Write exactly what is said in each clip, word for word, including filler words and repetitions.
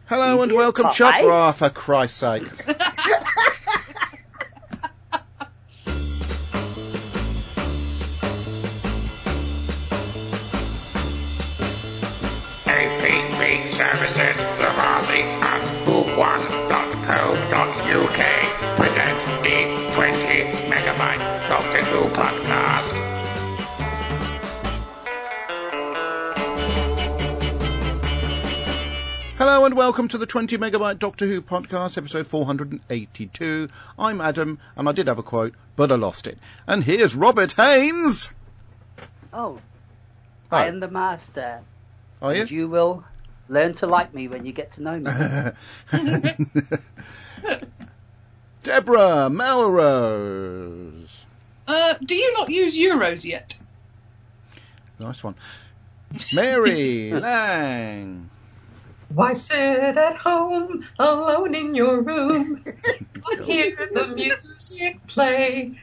Hello and welcome, Chuck. Oh, for Christ's sake. A P B Services, Lavazzi at book one dot co dot U K present the twenty megabyte Doctor Who podcast. Hello and welcome to the twenty megabyte Doctor Who podcast, episode four hundred eighty-two. I'm Adam, and I did have a quote, but I lost it. And here's Robert Haynes. Oh, Hi. I am the master. Are you? And you will learn to like me when you get to know me. Deborah Melrose. Uh, do you not use euros yet? Nice one. Mary Lang. Why sit at home alone in your room? Hear the music play.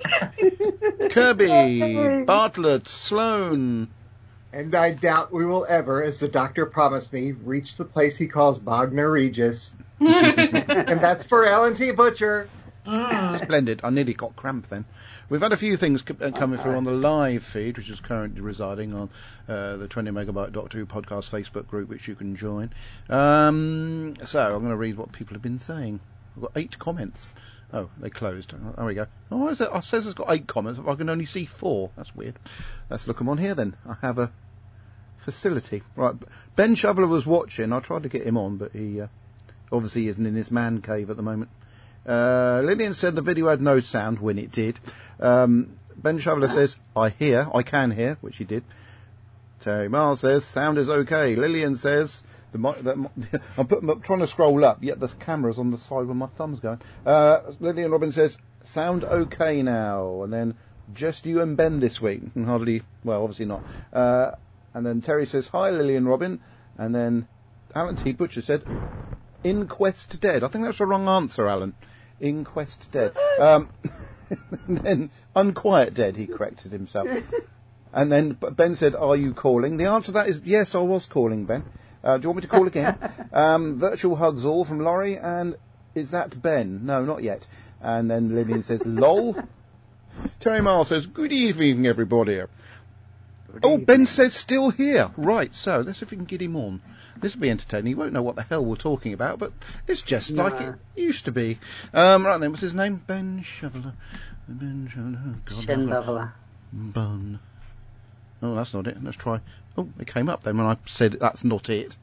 Kirby, Bartlett, Sloane. And I doubt we will ever, as the doctor promised me, reach the place he calls Bognor Regis. And that's for Ellen T. Butcher. Splendid. I nearly got cramp then. We've had a few things c- uh, coming through on the live feed, which is currently residing on uh, the twenty megabyte Doctor Who podcast Facebook group, which you can join. Um, so I'm going to read what people have been saying. I've got eight comments. Oh, they closed. Oh, there we go. Oh, why is it? It says it's got eight comments, but I can only see four. That's weird. Let's look them on here then. I have a facility. Right, Ben Shoveler was watching. I tried to get him on, but he uh, obviously isn't in his man cave at the moment. Uh, Lillian said the video had no sound when it did. Um, Ben Shoveler says, I hear, I can hear, which he did. Terry Miles says, sound is okay. Lillian says, the, the, I'm, put, I'm trying to scroll up, yet the camera's on the side where my thumb's going. Uh, Lillian Robin says, sound okay now. And then, just you and Ben this week. And hardly, well, obviously not. Uh, and then Terry says, hi Lillian Robin. And then Alan T. Butcher said, Inquest Dead. I think that's the wrong answer, Alan. Inquest Dead. Um, and then Unquiet Dead, he corrected himself. And then Ben said, are you calling? The answer to that is, yes, I was calling, Ben. Uh, do you want me to call again? um, virtual hugs all from Laurie. And is that Ben? No, not yet. And then Lillian says, lol. Terry Miles says, good evening, everybody. Good oh, evening. Ben says still here. Right, so let's see if we can get him on. This will be entertaining. He won't know what the hell we're talking about, but it's just no. like it used to be. Um, right then, what's his name? Ben Shoveler. Ben Shoveler. Bun. Oh, that's not it. Let's try. Oh, it came up then when I said that's not it.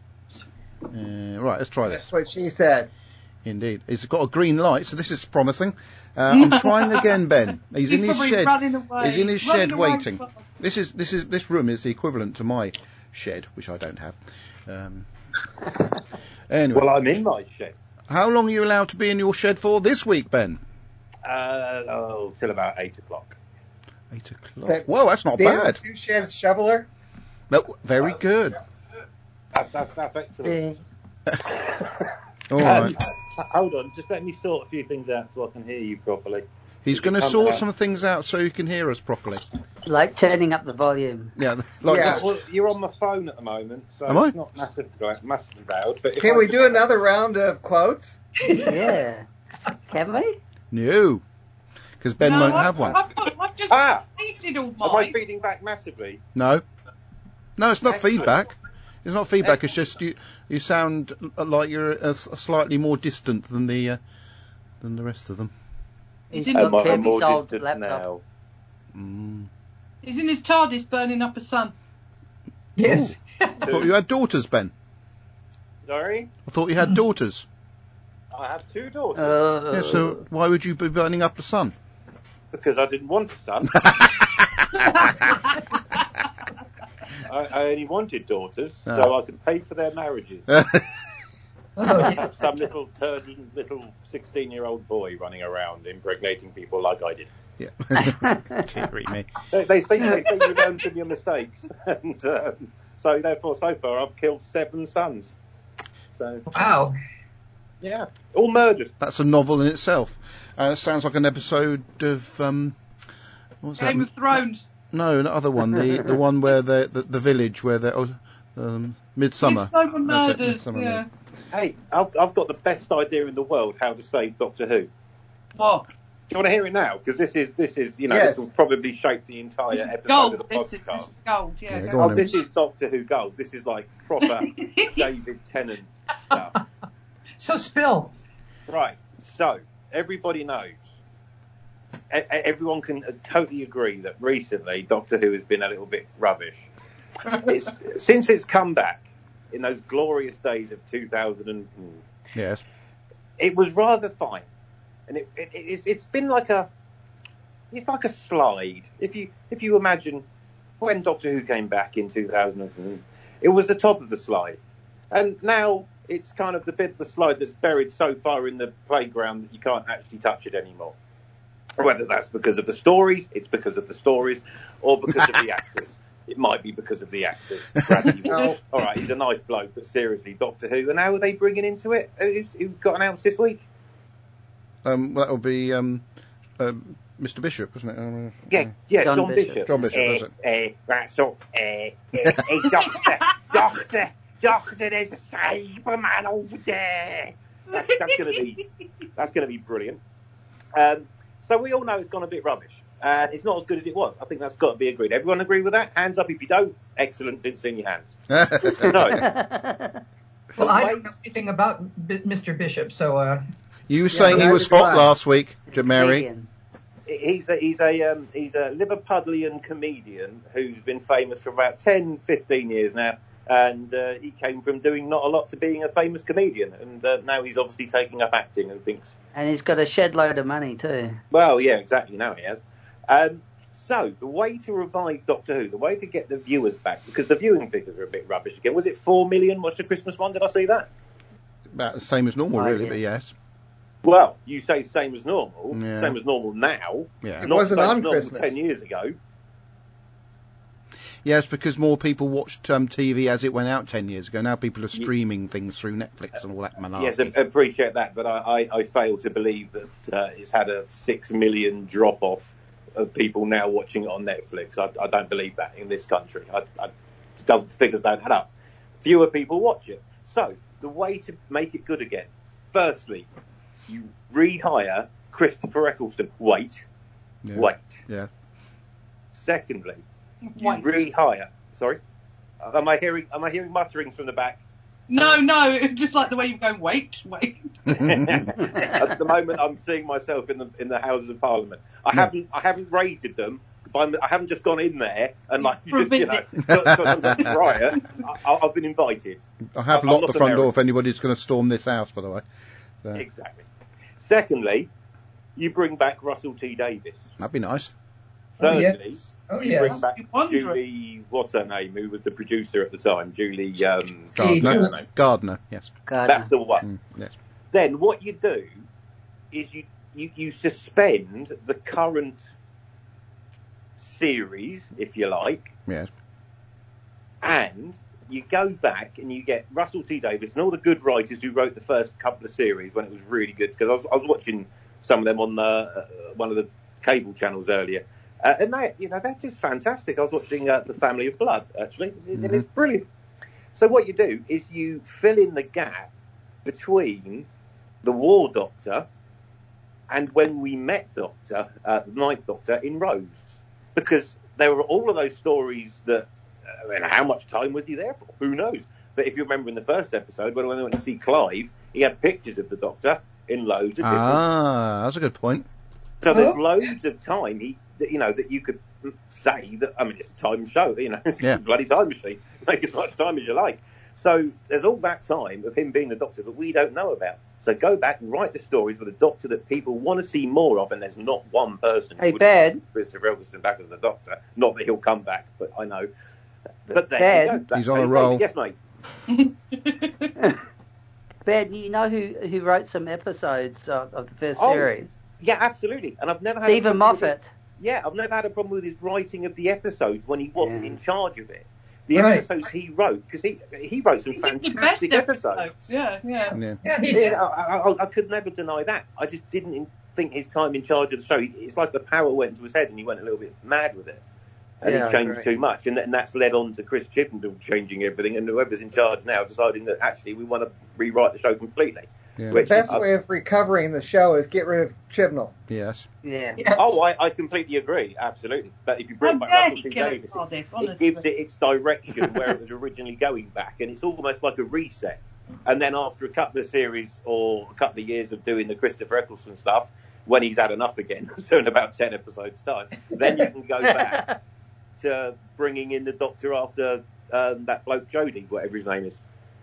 Uh, right, let's try this. That's what she said. Indeed. It's got a green light, so this is promising. Uh, I'm trying again, Ben. He's, He's in his shed. Away. He's in his running shed away. waiting. This is this is this room is the equivalent to my shed, which I don't have. Um, anyway. Well, I'm in my shed. How long are you allowed to be in your shed for this week, Ben? Uh, oh, till about eight o'clock. Eight o'clock. That Well, that's not Ben bad. Two Sheds Shoveler. No, very Uh, good. That's, that's, that's excellent. All Um, right. uh, hold on, just let me sort a few things out so I can hear you properly. He's going to come sort out. some things out so you can hear us properly. Like turning up the volume. Yeah. Like Yeah. this. Well, you're on my phone at the moment, so Am I? it's not massive, massively loud. But if Can I we just- do another round of quotes? Yeah. Can we? No. Because Ben no, won't I've, have one. I've, I've, I've just Ah! hated all Am I mine. feeding back massively? No. No, it's not Excellent. feedback. It's not feedback. It's just you. You sound like you're a, s- slightly more distant than the uh, than the rest of them. He's in Am his, I Kirby's more old distant laptop. now? Mm. he's in his TARDIS burning up a sun. Yes. I thought you had daughters, Ben. Sorry? I thought you had daughters. I have two daughters. Uh, Yeah. So why would you be burning up the sun? Because I didn't want a son. I, I only wanted daughters, Ah. so I could pay for their marriages. Oh, Have some little turd, little sixteen-year-old boy running around impregnating people like I did. Yeah. Dearie me. They, they say they say you learn from your mistakes, and um, so therefore, so far I've killed seven sons. So wow. yeah, all murdered. That's a novel in itself. Uh, sounds like an episode of um. What's that? Game of Thrones. No, the other one. The the one where the the, the village where they oh, um, Midsummer. Midsummer That's it, Murders, Midsummer yeah. Murders. Hey, I've, I've got the best idea in the world how to save Doctor Who. What? Do you want to hear it now? Because this is, this is, you know, Yes. this will probably shape the entire This is episode gold. of the This is, podcast. this is gold. Yeah. Yeah, go go Oh, on then. this is Doctor Who gold. This is like proper David Tennant stuff. So spill. Right. So everybody knows. E- e- everyone can uh, totally agree that recently Doctor Who has been a little bit rubbish. It's, since it's come back in those glorious days of two thousand, and, Yes. it was rather fine, and it, it, it's, it's been like a it's like a slide. If you if you imagine when Doctor Who came back in two thousand, it was the top of the slide, and now it's kind of the bit of the slide that's buried so far in the playground that you can't actually touch it anymore. Whether that's because of the stories, it's because of the stories, or because of the actors. It might be because of the actors. Bradley Walsh. All right, he's a nice bloke, but seriously, Doctor Who. And how are they bringing into it? Who's, who got announced this week? Um, that will be um, um, Mister Bishop, wasn't it? Um, Yeah, yeah, John John, Bishop. Bishop. John Bishop, Eh, that's it. eh, right, so, eh, eh, eh, Doctor, Doctor, Doctor, there's a Cyberman over there. That's, that's going to be, that's going to be brilliant. Um, so we all know it's gone a bit rubbish. And it's not as good as it was. I think that's got to be agreed. Everyone agree with that? Hands up if you don't. Excellent. Didn't see your hands. So, Well, I way- don't know anything about B- Mister Bishop, so uh, You were saying he neither was do hot I. last week, Mary. Vegan. He's a he's a um, he's a Liverpudlian comedian who's been famous for about ten, fifteen years now, and uh, he came from doing not a lot to being a famous comedian, and uh, now he's obviously taking up acting and thinks, And he's got a shed load of money too. well, yeah, exactly, now he has. Um, so the way to revive Doctor Who, the way to get the viewers back, because the viewing figures are a bit rubbish again. Was it four million? Watched the Christmas one? Did I see that? About the same as normal, Right, really, yeah. but yes. Well, you say same as normal, Yeah. same as normal now, Yeah. It not wasn't same on as normal Christmas. ten years ago. Yes, because more people watched um, T V as it went out ten years ago. Now people are streaming things through Netflix and all that malarkey. Yes, I appreciate that, but I, I, I fail to believe that uh, it's had a six million drop off of people now watching it on Netflix. I, I don't believe that in this country. I, I, it doesn't figures don't add up. Fewer people watch it. So the way to make it good again, firstly, you rehire Christopher Eccleston. Wait, Yeah. wait. Yeah. Secondly, you Wait. rehire. Sorry, am I hearing? Am I hearing mutterings from the back? No, no, just like the way you're going, wait, wait. At the moment, I'm seeing myself in the in the Houses of Parliament. I No. haven't I haven't raided them. But I haven't just gone in there and like For a just you know visit. so, so I'm not riot. I, I've been invited. I have I'm locked not the front door American. if anybody's going to storm this house, by the way. So, Exactly. Secondly, you bring back Russell T Davies. that'd be nice. oh Thirdly, yes, oh you yes. bring back You wonder. Julie. What's her name? Who was the producer at the time? Julie. Um, Gardner. what's her name? Gardner, yes. God, That's the one. Mm, yes. Then what you do is you, you, you suspend the current series, if you like, Yes. and you go back and you get Russell T Davies and all the good writers who wrote the first couple of series when it was really good, because I was, I was watching some of them on the, uh, one of the cable channels earlier, uh, and they, you know, they're just fantastic. I was watching uh, The Family of Blood, actually. It's, Mhm. it's brilliant. So what you do is you fill in the gap between the War Doctor and when we met Doctor, uh, the Night Doctor in Rose, because there were all of those stories that, I mean, how much time was he there for? Who knows? But if you remember in the first episode, when they went to see Clive, he had pictures of the Doctor in loads of different. Ah, that's a good point. So there's Oh. loads of time he, that, you know, that you could say that. I mean, it's a time show, you know, it's Yeah. a bloody time machine. Make as much time as you like. So there's all that time of him being the Doctor that we don't know about. So go back and write the stories with a Doctor that people want to see more of, and there's not one person Hey, who would Ben. want Christopher Eccleston back as the Doctor. Not that he'll come back, but I know. But there Ben. you go. That's He's how on you a save roll. it. Yes, mate. Ben, you know who, who wrote some episodes of, of the first Oh, series? Yeah, absolutely. And I've never had a Stephen problem with his- Moffat. Yeah, I've never had a problem with his writing of the episodes when he wasn't Yeah. in charge of it. The Right. episodes he wrote, because he he wrote some He did the best fantastic episodes. episodes. Yeah, yeah. Yeah. Yeah, he Yeah, did. I, I, I could never deny that. I just didn't in- think his time in charge of the show. It's like the power went to his head and he went a little bit mad with it. And Yeah, he I changed agree. too much, and, and that's led on to Chris Chippendale changing everything, and whoever's in charge now deciding that actually we want to rewrite the show completely. Yeah. The Which best I- way of recovering the show is get rid of Chibnall. Yes. Yeah. Yes. Oh, I, I completely agree, absolutely. But if you bring How back dare Russell he T kill us Davies, for this, it, it honestly. gives it its direction where it was originally going back, and it's almost like a reset. And then after a couple of series or a couple of years of doing the Christopher Eccleston stuff, when he's had enough again, so in about ten episodes' time, then you can go back to bringing in the Doctor after um, that bloke Jodie, whatever his name is.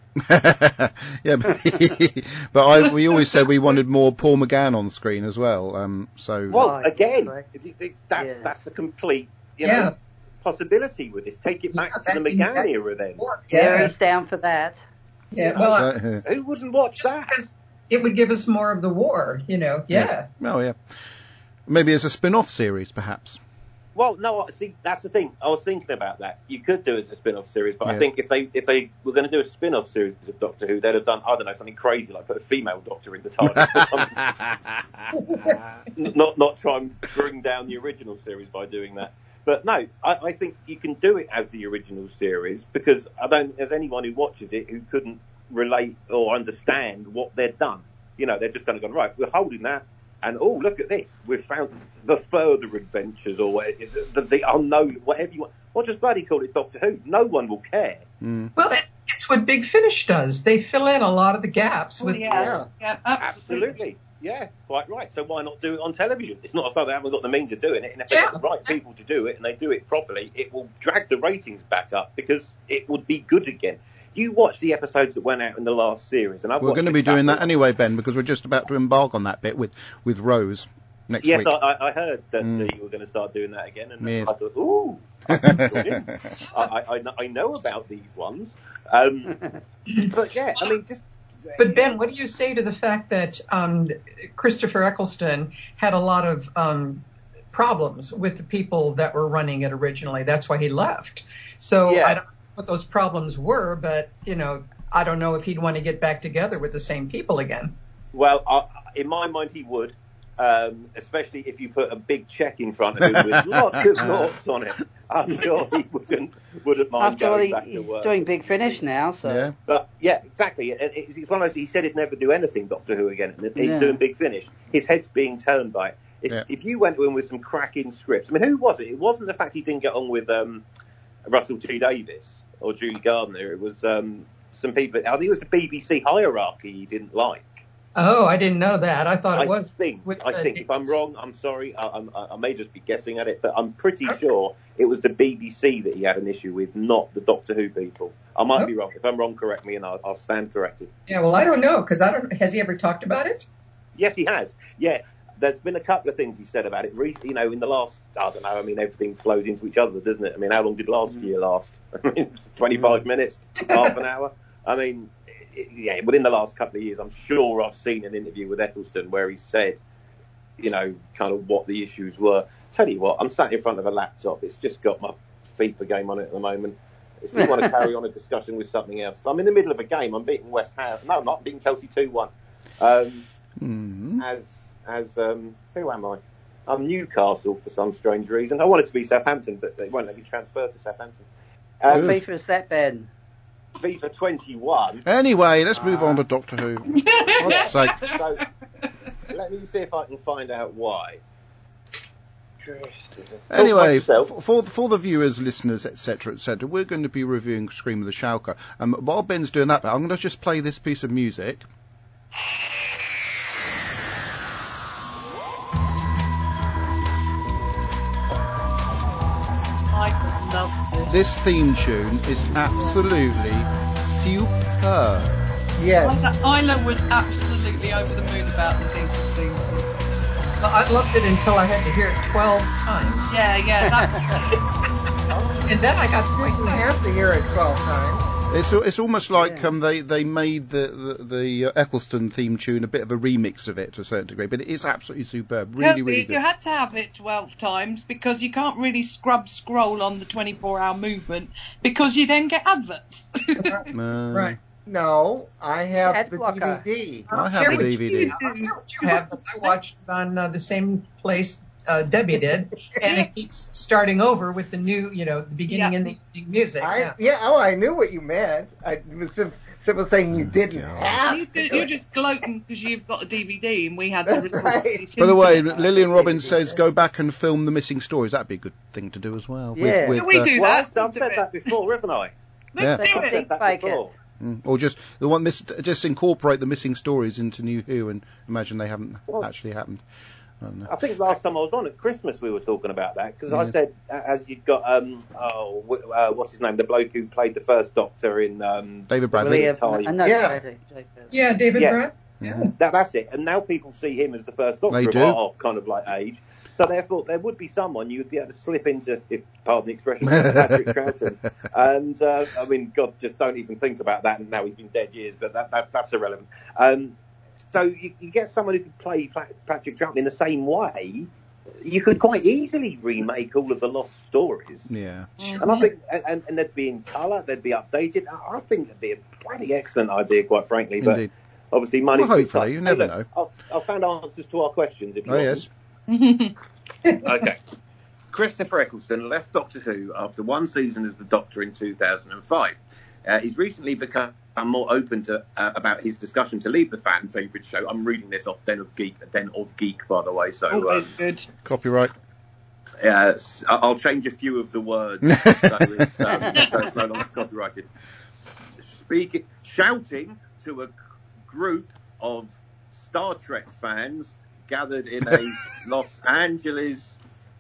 Yeah, but, but I, we always said we wanted more Paul McGann on screen as well. Um, so Well, Right, again, right. it- it- that's Yeah. that's a complete you Yeah. know possibility with this. Take it back Yeah, to the back in- McGann back- era then. Yeah. Gary's down for that. Yeah. Well, I- uh, Who wouldn't watch just that? because it would give us more of the war, you know. Yeah. oh yeah, maybe as a spin-off series, perhaps. Well, no, see, that's the thing. I was thinking about that. You could do it as a spin-off series, but Yeah. I think if they if they were going to do a spin-off series of Doctor Who, they'd have done, I don't know, something crazy, like put a female Doctor in the TARDIS or something. not not try and bring down the original series by doing that. But no, I, I think you can do it as the original series, because I don't think there's anyone who watches it who couldn't relate or understand what they'd done. You know, they're just going to go, right, we're holding that, and oh, look at this, we've found the further adventures, or what- the, the unknown, whatever you want. Or just bloody call it Doctor Who. No one will care. Mm. Well, it, it's what Big Finish does. They fill in a lot of the gaps Oh, with. yeah. Yeah, absolutely. Absolutely. Yeah, quite right. So why not do it on television? It's not as though they haven't got the means of doing it, and if they've got Yeah. the right people to do it and they do it properly, it will drag the ratings back up because it would be good again. You watch the episodes that went out in the last series, and I've We're watched going to a be doing that couple. anyway, Ben, because we're just about to embark on that bit with with Rose next Yes, week. I, I I heard that Mm. uh, you were going to start doing that again, and Yes. I thought, ooh, I, can join in. I, I, I know- I know about these ones. Um, but yeah, I mean, just. But Ben, what do you say to the fact that um, Christopher Eccleston had a lot of um, problems with the people that were running it originally? That's why he left. So Yeah. I don't know what those problems were, but you know, I don't know if he'd want to get back together with the same people again. Well, I, in my mind, he would, um, especially if you put a big check in front of him with lots of noughts on it. I'm sure he wouldn't wouldn't mind After all, going he, back to he's work. doing Big Finish now, so Yeah. But yeah, exactly. And It's, it's one of those. He said he'd never do anything Doctor Who again. And he's Yeah. doing Big Finish. His head's being turned by it. If, Yeah. if you went to him with some cracking scripts, I mean, who was it? It wasn't the fact he didn't get on with um, Russell T Davies or Julie Gardner. It was um, some people. I think it was the B B C hierarchy he didn't like. Oh, I didn't know that. I thought I it was. think. with I the think. If I'm dates. wrong, I'm sorry. I, I'm- I, I may just be guessing at it, but I'm pretty sure it was the B B C that he had an issue with, not the Doctor Who people. I might be wrong. If I'm wrong, correct me, and I'll, I'll stand corrected. Yeah, well, I don't know because I don't. Has he ever talked about it? Yes, he has. Yeah, there's been a couple of things he said about it. Re- You know, in the last, I don't know. I mean, everything flows into each other, doesn't it? I mean, how long did last year last? I mean, twenty-five minutes, half an hour. I mean, it, yeah, within the last couple of years, I'm sure I've seen an interview with Eccleston where he said, you know, kind of what the issues were. Tell you what, I'm sat in front of a laptop. It's just got my FIFA game on it at the moment. If you want to carry on a discussion with something else, I'm in the middle of a game. I'm beating West Ham. No, I'm not. I'm beating Chelsea two one. Um, Mhm. as as um, who am I? I'm Newcastle for some strange reason. I wanted to be Southampton, but they won't let me transfer to Southampton. what Um, FIFA is that, Ben? FIFA twenty-one. Anyway, let's move on to Doctor Who. God's sake. So let me see if I can find out why. Anyway, Talk about f- for for the viewers, listeners, et cetera, et cetera, we're going to be reviewing Scream of the Shauka. Um, while Ben's doing that, I'm going to just play this piece of music. I love this. This theme tune is absolutely superb. Yes. Isla Isla was absolutely over the moon about the thing. thing. Well, I loved it until I had to hear it twelve times, Yeah, yeah. That, and then I got You quite didn't have to hear it twelve times. It's it's almost like Yeah. um, they they made the the, the uh, Eccleston theme tune a bit of a remix of it to a certain degree, but it is absolutely superb, really Toby, really you good. had to have it twelve times because you can't really scrub scroll on the twenty-four hour movement because you then get adverts. Uh, right. No, I have Ad the blocker. D V D. I I have don't the care what D V D. you- I don't care what you have, but I watched it on uh, the same place uh, Debbie did, and it keeps starting over with the new, you know, the beginning Yeah. and the ending music. I, yeah. yeah. Oh, I knew what you meant. I was sim- simply saying you didn't God. have You, to. do- do you're it. just gloating because you've got a D V D and we had That's the right. responsibility By the way, to- Lillian Robbins says go back and film the missing stories. That'd be a good thing to do as well. Yeah. With, Can with, we uh, do Well, that? I've, I've said that before, haven't I? Let's Yeah. do I've it. said that Fake it. before. mm, or just the one miss, just incorporate the missing stories into New Who and imagine they haven't Well, actually happened. I don't know. I think last time I was on at Christmas we were talking about that because I Yeah. said uh, as you've got um oh wh- uh, what's his name, the bloke who played the first Doctor in um David Bradley. The Liam, Time. I know, Yeah. Bradley, Jacob. Yeah, David Yeah. Brett. Yeah. That, that's it. And now people see him as the first Doctor They of do. our kind of like age. So therefore, there would be someone you would be able to slip into, if pardon the expression, Patrick Troughton. And uh, I mean, God, just don't even think about that. And now he's been dead years, but that, that that's irrelevant. Um, so you, you get someone who could play Pa- Patrick Troughton in the same way. You could quite easily remake all of the lost stories. Yeah. And I think, and, and they'd be in colour, they'd be updated. I I think it'd be a bloody excellent idea, quite frankly. But Indeed. obviously, money's Well, too hopefully, tight. you never Hey, know. look, I've, I've found answers to our questions. If you Oh, want yes. them. Okay. Christopher Eccleston left Doctor Who after one season as the Doctor in two thousand five. Uh, he's recently become more open to uh, about his discussion to leave the fan favourite show. I'm reading this off Den of Geek, Den of Geek, by the way. So Oh, uh, good, good. Copyright. uh, s- I'll change a few of the words so it's, um, so it's no longer copyrighted. S- Speaking, shouting to a group of Star Trek fans gathered in a Los Angeles.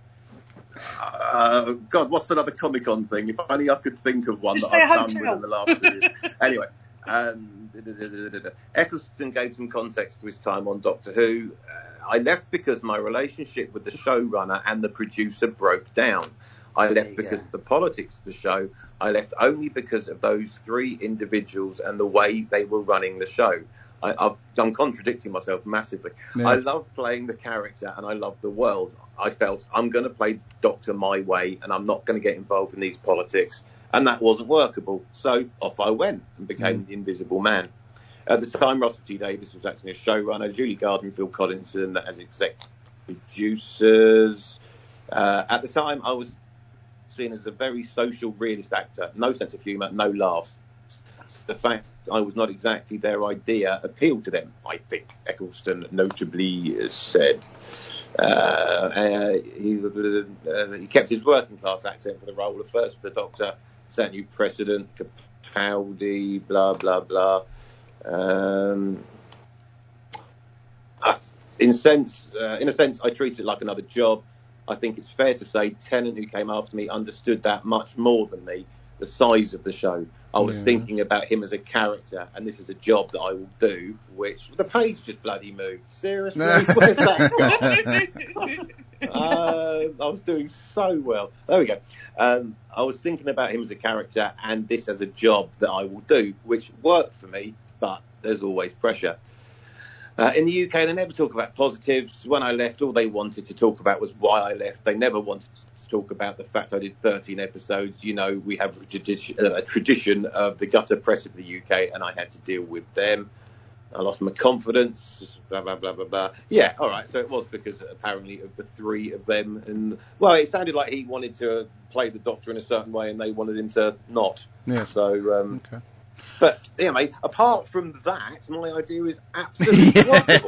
Uh, God, what's another Comic Con thing? If only I could think of one Just that say I've done hotel. within the last two years. Anyway, um, da, da, da, da, da, da. Eccleston gave some context to his time on Doctor Who. Uh, I left because my relationship with the showrunner and the producer broke down. I There left you because go. of the politics of the show. I left only because of those three individuals and the way they were running the show. I, I've, I'm contradicting myself massively. Yeah. I love playing the character and I love the world. I felt I'm going to play Doctor my way and I'm not going to get involved in these politics. And that wasn't workable. So off I went and became the Invisible Man. At the time, Russell T Davies was acting as showrunner, Julie Garden, Phil Collinson as executive producers. Uh, at the time, I was seen as a very social realist actor. No sense of humour, no laughs. The fact I was not exactly their idea appealed to them, I think, Eccleston notably said. Uh, uh, he, uh, he kept his working class accent for the role of first for the Doctor, set new precedent, Capaldi, blah, blah, blah. Um, I, in, sense, uh, in a sense, I treated it like another job. I think it's fair to say Tennant, who came after me, understood that much more than me, the size of the show. I was Yeah. thinking about him as a character, and this is a job that I will do, which the page just bloody moved. Seriously? Where's that gone? uh, I was doing so well. There we go. Um, I was thinking about him as a character and this as a job that I will do, which worked for me, but there's always pressure. Uh, in the U K, they never talk about positives. When I left, all they wanted to talk about was why I left. They never wanted to talk about the fact I did thirteen episodes. You know, we have a tradition, a tradition of the gutter press of the U K, and I had to deal with them. I lost my confidence, blah, blah, blah, blah, blah. Yeah, all right, so it was because apparently of the three of them. And, well, it sounded like he wanted to play the Doctor in a certain way and they wanted him to not. Yes. So, um, Okay. but, anyway, apart from that, my idea is absolutely wonderful.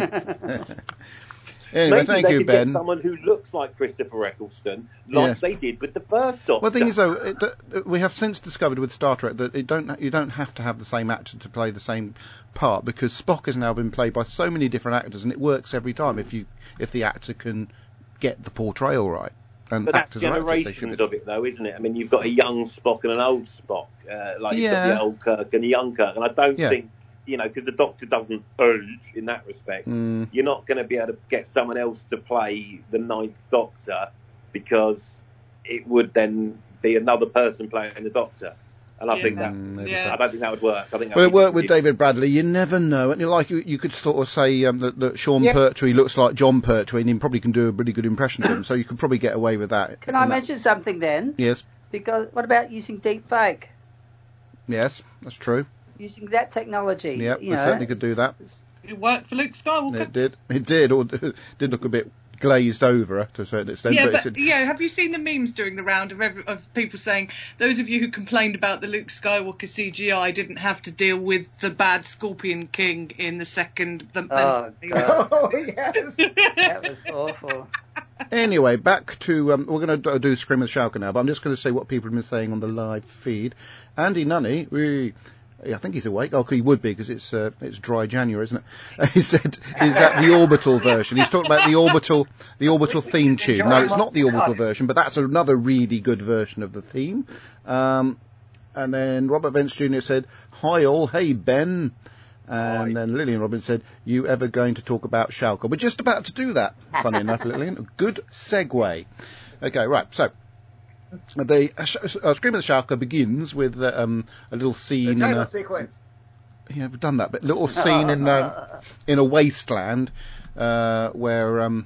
Anyway, Maybe thank they you, could Ben. get someone who looks like Christopher Eccleston, like Yes. they did with the first Doctor. Well, the thing is, though, it, uh, we have since discovered with Star Trek that it don't you don't have to have the same actor to play the same part, because Spock has now been played by so many different actors, and it works every time if you if the actor can get the portrayal right. And But that's actors are actors, they should generations be. of it, though, isn't it? I mean, you've got a young Spock and an old Spock, uh, like you've got Yeah. the old Kirk and the young Kirk, and I don't Yeah. think, you know, because the Doctor doesn't age in that respect, Mm. you're not going to be able to get someone else to play the ninth Doctor, because it would then be another person playing the Doctor, and I Yeah. think that Mm, Yeah. I don't think that would work. I think that Well, it would be worked with ridiculous. David Bradley. You never know. And like you, you could sort of say um, that, that Sean Yeah. Pertwee looks like John Pertwee, and he probably can do a really good impression of him. So you could probably get away with that. Can I And that- mention something then? Yes, Because what about using deep fake? yes, that's true. Using that technology. Yeah, you we know, certainly could do that. it's- It worked for Luke Skywalker. It did. It did. Or it did look a bit glazed over to a certain extent. Yeah, but but it's, yeah, have you seen the memes doing the round of every, of people saying those of you who complained about the Luke Skywalker C G I didn't have to deal with the bad Scorpion King in the second? The, Oh, the, God. Oh, yes. That was awful. Anyway, back to um, we're going to do Scream of the Shulker now, but I'm just going to say what people have been saying on the live feed. Andy Nunny, we, I think he's awake. Oh, he would be because it's uh, it's dry January, isn't it? He said, "Is that the Orbital version?" He's talking about the Orbital, the Orbital theme tune. No, it's not the Orbital version, but that's another really good version of the theme. Um, and then Robert Vance Junior said, "Hi all, hey Ben." And then Lillian Robbins said, "You ever going to talk about Shulker?" We're just about to do that, funny enough, Lillian. Good segue. Okay, right, so the uh, sh- uh, Scream of the Shulker begins with uh, um, a little The scene in title a... sequence. Yeah, we've done that, but little scene in a, in a wasteland uh, where um,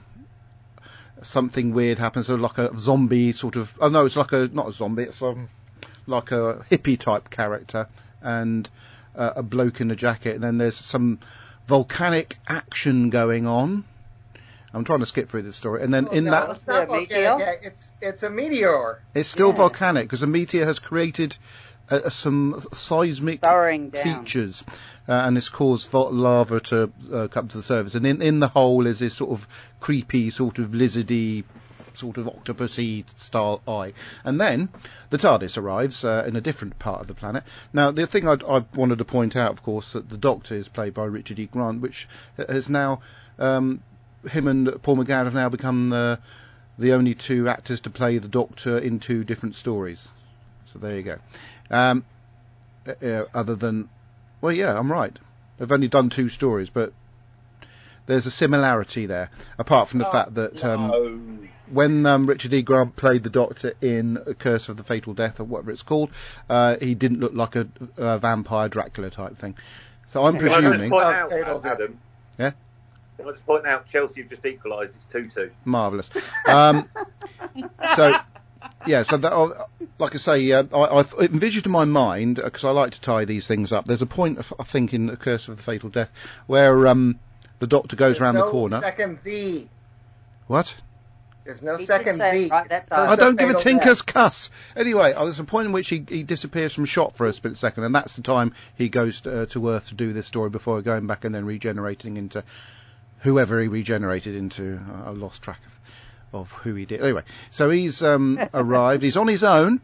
something weird happens, so like a zombie sort of... Oh, no, it's like a... Not a zombie, it's um, like a hippie-type character, and... Uh, a bloke in a jacket, and then there's some volcanic action going on. I'm trying to skip through this story, and then Oh, in no, that it's not Yeah, meteor? volcanic. It's it's a meteor. it's still Yeah. volcanic because a meteor has created uh, some seismic Burrowing down. features, uh, and it's caused vo- lava to uh, come to the surface. And in in the hole is this sort of creepy, sort of lizardy, sort of octopusy style eye. And then the TARDIS arrives uh, in a different part of the planet. Now, the thing I'd, I wanted to point out, of course, that the Doctor is played by Richard E. Grant, which has now, um, him and Paul McGann have now become the, the only two actors to play the Doctor in two different stories. So there you go. Um, uh, other than, well, yeah, I'm right. They've only done two stories, but there's a similarity there, apart from the Oh, fact that... Um, no. When um, Richard E. Grant played the Doctor in Curse of the Fatal Death, or whatever it's called, uh, he didn't look like a, a vampire Dracula type thing. So I'm Can I just presuming... point Oh, out, Fatal Death. Adam? Yeah? Can I just point out Chelsea have just equalised? It's two two. Marvellous. Um, so, yeah, so that, uh, like I say, uh, I, I th- envisioned in my mind, because I like to tie these things up, there's a point, I think, in the Curse of the Fatal Death, where um, the Doctor goes There's round no the corner. second the. What? There's no He did second say the. it right that It's time. Curse I of don't give a Fatal tinker's Death. cuss. Anyway, uh, there's a point in which he, he disappears from shot for a split second, and that's the time he goes to, uh, to Earth to do this story before going back and then regenerating into whoever he regenerated into. Uh, I lost track of, of who he did. Anyway, so he's um, arrived. He's on his own.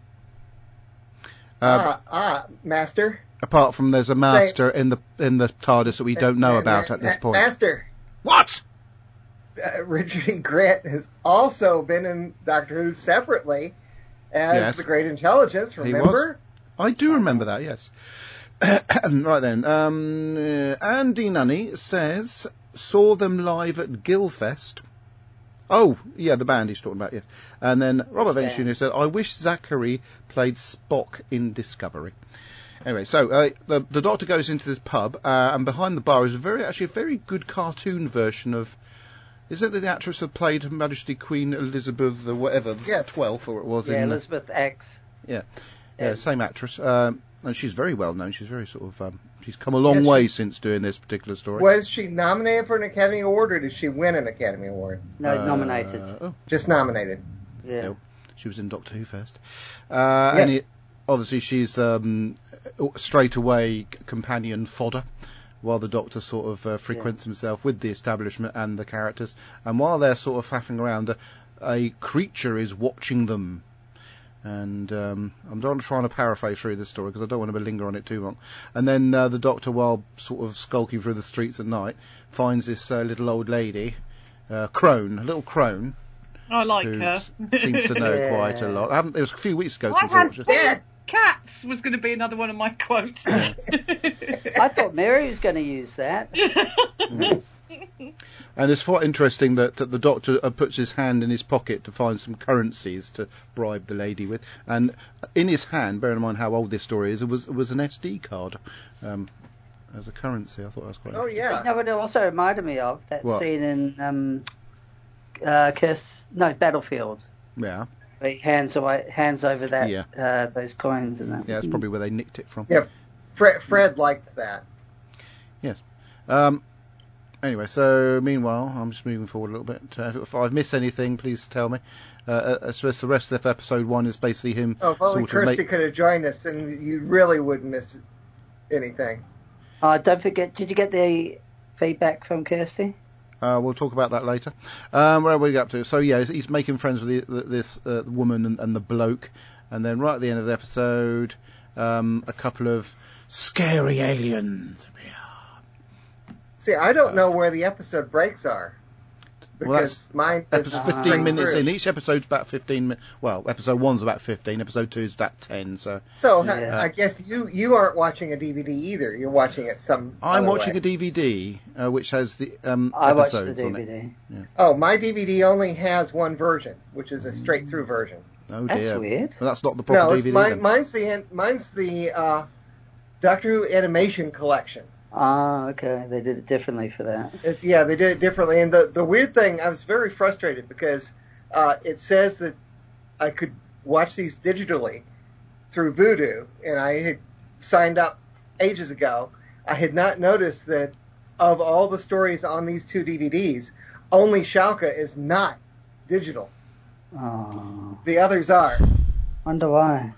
Uh, Ah, ah, Master. apart from there's a master in the in the TARDIS that we don't know Ma- about ma- at this ma- point. Master. What? Uh, Richard E. Grant has also been in Doctor Who separately as Yes. the Great Intelligence. He was. Remember? I do remember that, yes. Right then, um, uh, Andy Nunny says, saw them live at Gilfest. Oh, yeah, the band he's talking about, yes. And then Robert Vance Junior said, I wish Zachary played Spock in Discovery. Anyway, so uh, the, the Doctor goes into this pub, uh, and behind the bar is a very, actually a very good cartoon version of... Is it that the actress that played Her Majesty Queen Elizabeth, or whatever, the Yes. twelfth, or it was Yeah, in... Elizabeth X. Yeah, yeah, Yeah. same actress. Um, and she's very well known. She's very sort of... Um, she's come a long Yeah, way she's- since doing this particular story. Was she nominated for an Academy Award, or did she win an Academy Award? No, Uh, nominated. Oh, Just nominated. Yeah. still. She was in Doctor Who first. Uh, Yes. And it, obviously she's um, straight away companion fodder, while the Doctor sort of uh, frequents himself with the establishment and the characters. And while they're sort of faffing around, a, a creature is watching them. And um, I'm not trying to paraphrase through this story because I don't want to linger on it too long. And then uh, the Doctor, while sort of skulking through the streets at night, finds this uh, little old lady, uh, crone, a little crone, I like who her. s- seems to know Yeah. quite a lot. I haven't, it was a few weeks ago I since I have watched it. dead cats was going to be another one of my quotes. I thought Mary was going to use that. And it's quite interesting that, that the Doctor uh, puts his hand in his pocket to find some currencies to bribe the lady with. And in his hand, bearing in mind how old this story is, it was, it was an S D card um, as a currency. I thought that was quite Oh, interesting. yeah. You know what it also reminded me of? That What? scene in um, uh, Kiss, no, Battlefield. Yeah, Where he hands away, hands over that, Yeah. uh, those coins and that. yeah, that's probably where they nicked it from. Yeah, Fred, Fred liked that. Yes. Um, Anyway, so meanwhile, I'm just moving forward a little bit. Uh, if I've missed anything, please tell me. Uh, I suppose the rest of episode one is basically him. Oh, if only sort of Kirsty make... could have joined us, and you really wouldn't miss anything. Uh, don't forget, did you get the feedback from Kirsty? Uh, we'll talk about that later. Um, where are we up to? So yeah, he's, he's making friends with the, this uh, woman and, and the bloke, and then right at the end of the episode, um, a couple of scary aliens appear. See, I don't know where the episode breaks are. Well, Because mine is Episode fifteen straight minutes through. in. Each episode's about fifteen minutes. Well, episode one's about fifteen. Episode two's about ten. So So Yeah. I, I guess you you aren't watching a D V D either. You're watching it some. I'm other watching way. a D V D uh, which has the um, I watched the episodes D on V it. D. Oh, my D V D only has one version, which is a straight through version. Oh That's dear. weird. Well, that's not the proper No, it's D V D. mine, then. mine's the an- mine's the uh, Doctor Who animation collection. Ah, okay. They did it differently for that. It, yeah, they did it differently. And the, the weird thing, I was very frustrated because uh, it says that I could watch these digitally through Vudu, and I had signed up ages ago. I had not noticed that of all the stories on these two D V Ds, only Schalke is not digital. Oh, The others are. wonder why.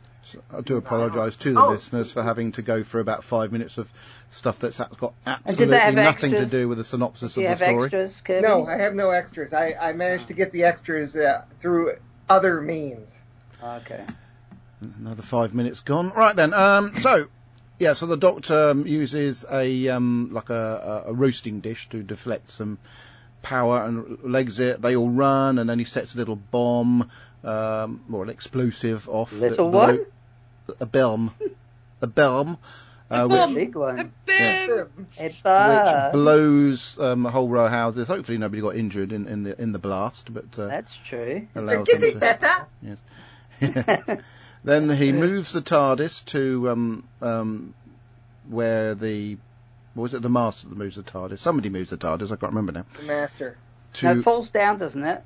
I do apologise to the Oh. listeners for having to go through about five minutes of stuff that's got And absolutely did they have nothing extras? to do with the synopsis Do you of have the story. extras, Kirby? No, I have no extras. I, I managed to get the extras uh, through other means. Okay. Another five minutes gone. Right then. Um, so, yeah. So the Doctor um, uses a um, like a, a, a roasting dish to deflect some power and legs it. They all run, and then he sets a little bomb um, or an explosive off. Little that one? blow- A bomb. A bomb. Uh, A which, bomb. Big A one. bim. It's which uh, blows um, a whole row of houses. Hopefully nobody got injured in, in the in the blast, but uh, That's true. allows Get them it to. better? Yes. Then he moves the TARDIS to um, um, where the what was it the Master that moves the TARDIS? Somebody moves the TARDIS. I can't remember now. The master. To No, it falls down, doesn't it?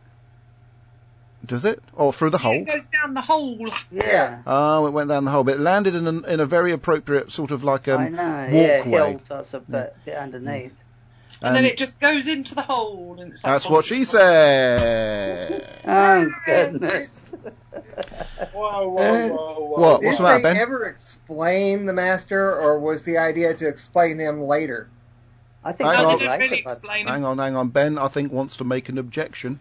does it? Or through the hole? It goes down the hole. Yeah. Oh, it went down the hole, but it landed in a, in a very appropriate sort of like um, I know. Yeah, walkway. hill sorts of bit, bit underneath. And then And it just goes into the hole. And it's like, that's what she said. Oh goodness. Whoa, whoa, whoa, whoa. What? Did What's the matter, they Ben? ever explain the master, or was the idea to explain him later? I think Hang I on. I did didn't later, really but explain Hang it. on, hang on. Ben, I think wants to make an objection.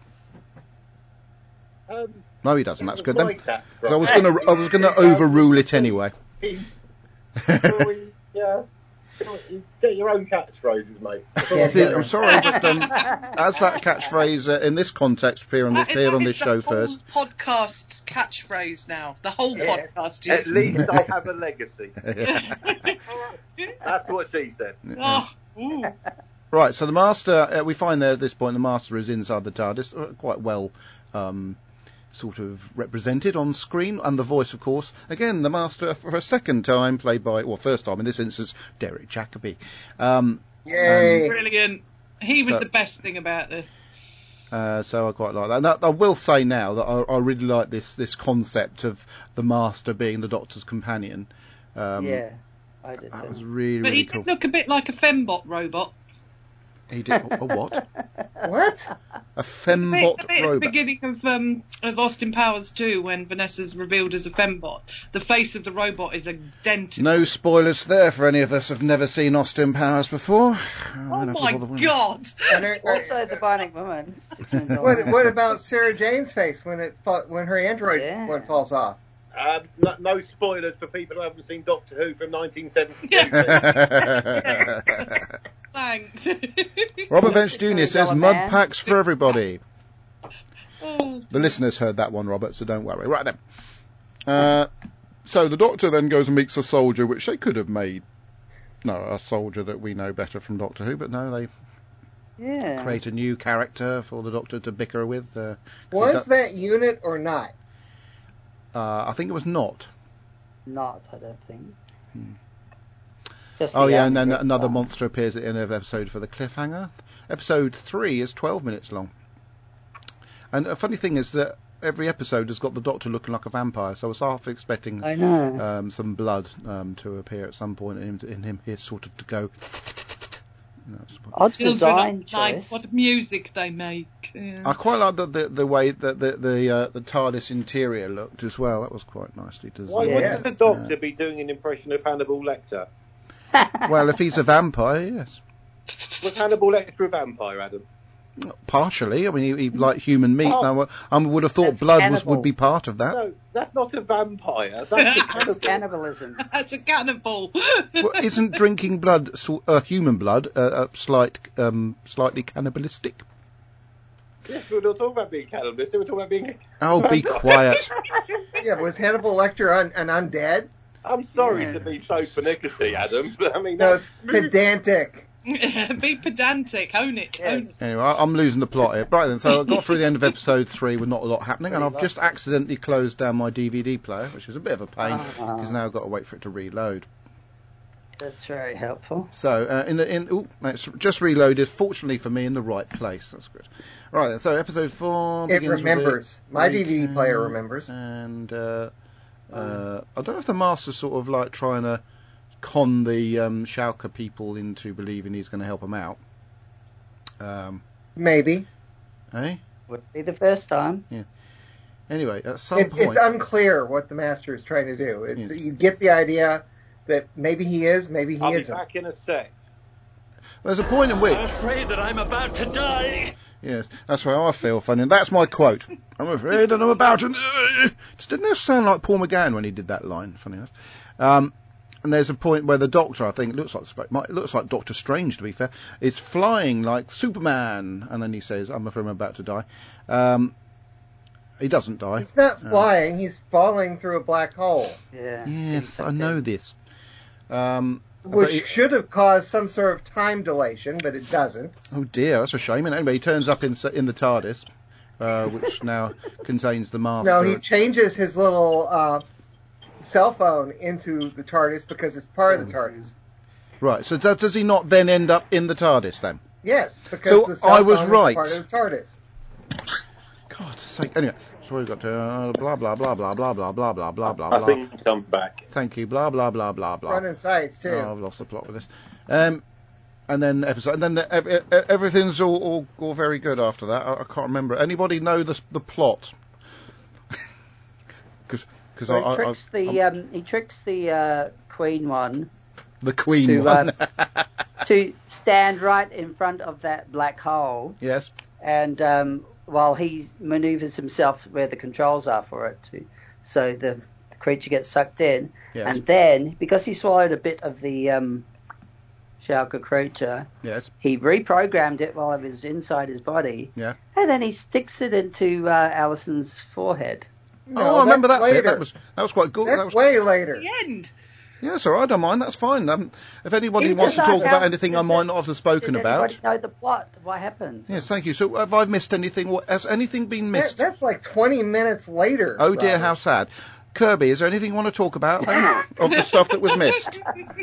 Um, No, he doesn't. That's good then. like that, 'Cause I was gonna, I was gonna overrule it anyway. Shall we, uh, shall we- get your own catchphrases, mate. Yeah, I'm sorry, but um, as that catchphrase uh, in this context appear on, That this, is- here that on is this the show whole first. podcast's catchphrase now. The whole Yeah. podcast At is. least I have a legacy. That's what she said. Oh, ooh. Right, so the Master, uh, we find there at this point the Master is inside the TARDIS, uh, quite well um, sort of represented on screen, and the voice, of course, again, the Master for a second time, played by, well, first time in this instance, Derek Jacobi. Um, Yay! Brilliant. He was So- the best thing about this. uh, so I quite like that. And that. I will say now that I, I really like this this concept of the Master being the Doctor's companion. Um, yeah, I did. That too. was really, But really he cool. did look a bit like a fembot robot. He did a, a what? What? A A fembot bit, a bit at the robot. beginning of um, of Austin Powers two, when Vanessa's revealed as a fembot, the face of the robot is identical. No spoilers there for any of us who've never seen Austin Powers before. Oh my god! And her- Also, the Bionic Woman. Six minutes what, on. what about Sarah Jane's face when it fa- when her android Yeah. one falls off? Um, no, no spoilers for people who haven't seen Doctor Who from nineteen seventy-two. Thanks. Robert Bench Junior says Dollar mud man. packs for everybody. Oh, The listeners heard that one, Robert, so don't worry. Right then. Uh, so the Doctor then goes and meets a soldier, which they could have made. No, a soldier that we know better from Doctor Who, but no, they Yeah. create a new character for the Doctor to bicker with. Uh, 'cause he Was do- that unit or not? Uh, I think it was not. Not, I don't think. Just Oh the yeah, and then young another bit. monster appears at the end of episode for the cliffhanger. Episode three is twelve minutes long. And a funny thing is that every episode has got the Doctor looking like a vampire, so I was half expecting I know. um, some blood um, to appear at some point in him, in him here sort of to go No, it's- Odd Children design of the night, choice. what music they make. Yeah. I quite like the the, the way that the the uh, the TARDIS interior looked as well. That was quite nicely Why designed. Yeah. wouldn't the Doctor be doing an impression of Hannibal Lecter? Well, if he's a vampire, yes. Was Hannibal Lecter a vampire, Adam? Partially. I mean, he, he liked human meat. Oh. Now, I would have thought That's blood was, cannibal. would be part of that. No, that's not a vampire. That's a cannibal. Cannibalism. That's a cannibal. Well, isn't drinking blood, so- uh, human blood, uh, uh, slight, um, slightly cannibalistic? Yes, we're not talking about being cannibalistic. We're talking about being. Oh, be quiet. Yeah, was Hannibal Lecter un- an undead? I'm sorry Yeah. to be so finicky, Adam, but I mean No, that's it's pedantic. Be pedantic, own it. Own Yes. Anyway, I- I'm losing the plot here. Right then, so I got through the end of episode three with not a lot happening, and I've just accidentally closed down my D V D player, which is a bit of a pain, Ah. because now I've got to wait for it to reload. That's very helpful. So, uh, in the in ooh, no, it's just reloaded. Fortunately for me, in the right place. That's good. Right then, so episode four. It begins with remembers. a My D V D recap, player remembers. And uh, uh, I don't know if the Master's sort of like trying to con the um, Schalke people into believing he's going to help them out. Um, Maybe. eh? Would be the first time. Anyway, at some It's, point, it's unclear what the Master is trying to do. It's, Yeah. You get the idea that maybe he is, maybe he I'll be isn't. back in a sec. there's a point in which. I'm afraid that I'm about to die. Yes, that's how I feel, funny. That's my quote. I'm afraid that I'm about to. Just didn't that sound like Paul McGann when he did that line? Funny enough. Um, and there's a point where the Doctor, I think, it looks like it looks like Doctor Strange, to be fair, is flying like Superman, and then he says, "I'm afraid I'm about to die." Um, he doesn't die. He's not Uh, flying, he's falling through a black hole, Yeah. Yes, I know this. Um, but which he- should have caused some sort of time dilation, but it doesn't. oh dear, that's a shame. And anyway, he turns up in in the TARDIS, uh, which now contains the Master. No, he changes his little uh, cell phone into the TARDIS because it's part of the TARDIS. Right. So does, does he not then end up in the TARDIS then? Yes, because So the cell I was phone right. is part of the TARDIS. God's sake. Anyway, so we've got to uh, blah blah blah blah blah blah blah blah blah blah. I blah. think I'm back. Thank you. Blah blah blah blah blah. Front and sides too. Oh, I've lost the plot with this. Um, and then the episode, and then the, ev- ev- everything's all, all all very good after that. I, I can't remember. Anybody know the the plot? Because because So I, he I, tricks I, the um, he tricks the uh, Queen one the Queen to, one. to stand right in front of that black hole, Yes. and um, while he manoeuvres himself where the controls are for it, to, so the creature gets sucked in, Yes. and then because he swallowed a bit of the um, Schalke creature, Yes. he reprogrammed it while it was inside his body, Yeah. and then he sticks it into uh, Alison's forehead. No, oh, I remember that that's bit. later. That was that was quite good. That's that was, way later. the end. yes, all right. I don't mind. That's fine. Um, if anybody He wants just to talk asked about how- anything I does might it- not have spoken Did about. anybody know the plot? What happened? Yes, thank you. So have I missed anything? What, has anything been That, missed? that's like twenty minutes later. Oh dear, Robert. how sad. Kirby, is there anything you want to talk about then, of the stuff that was missed?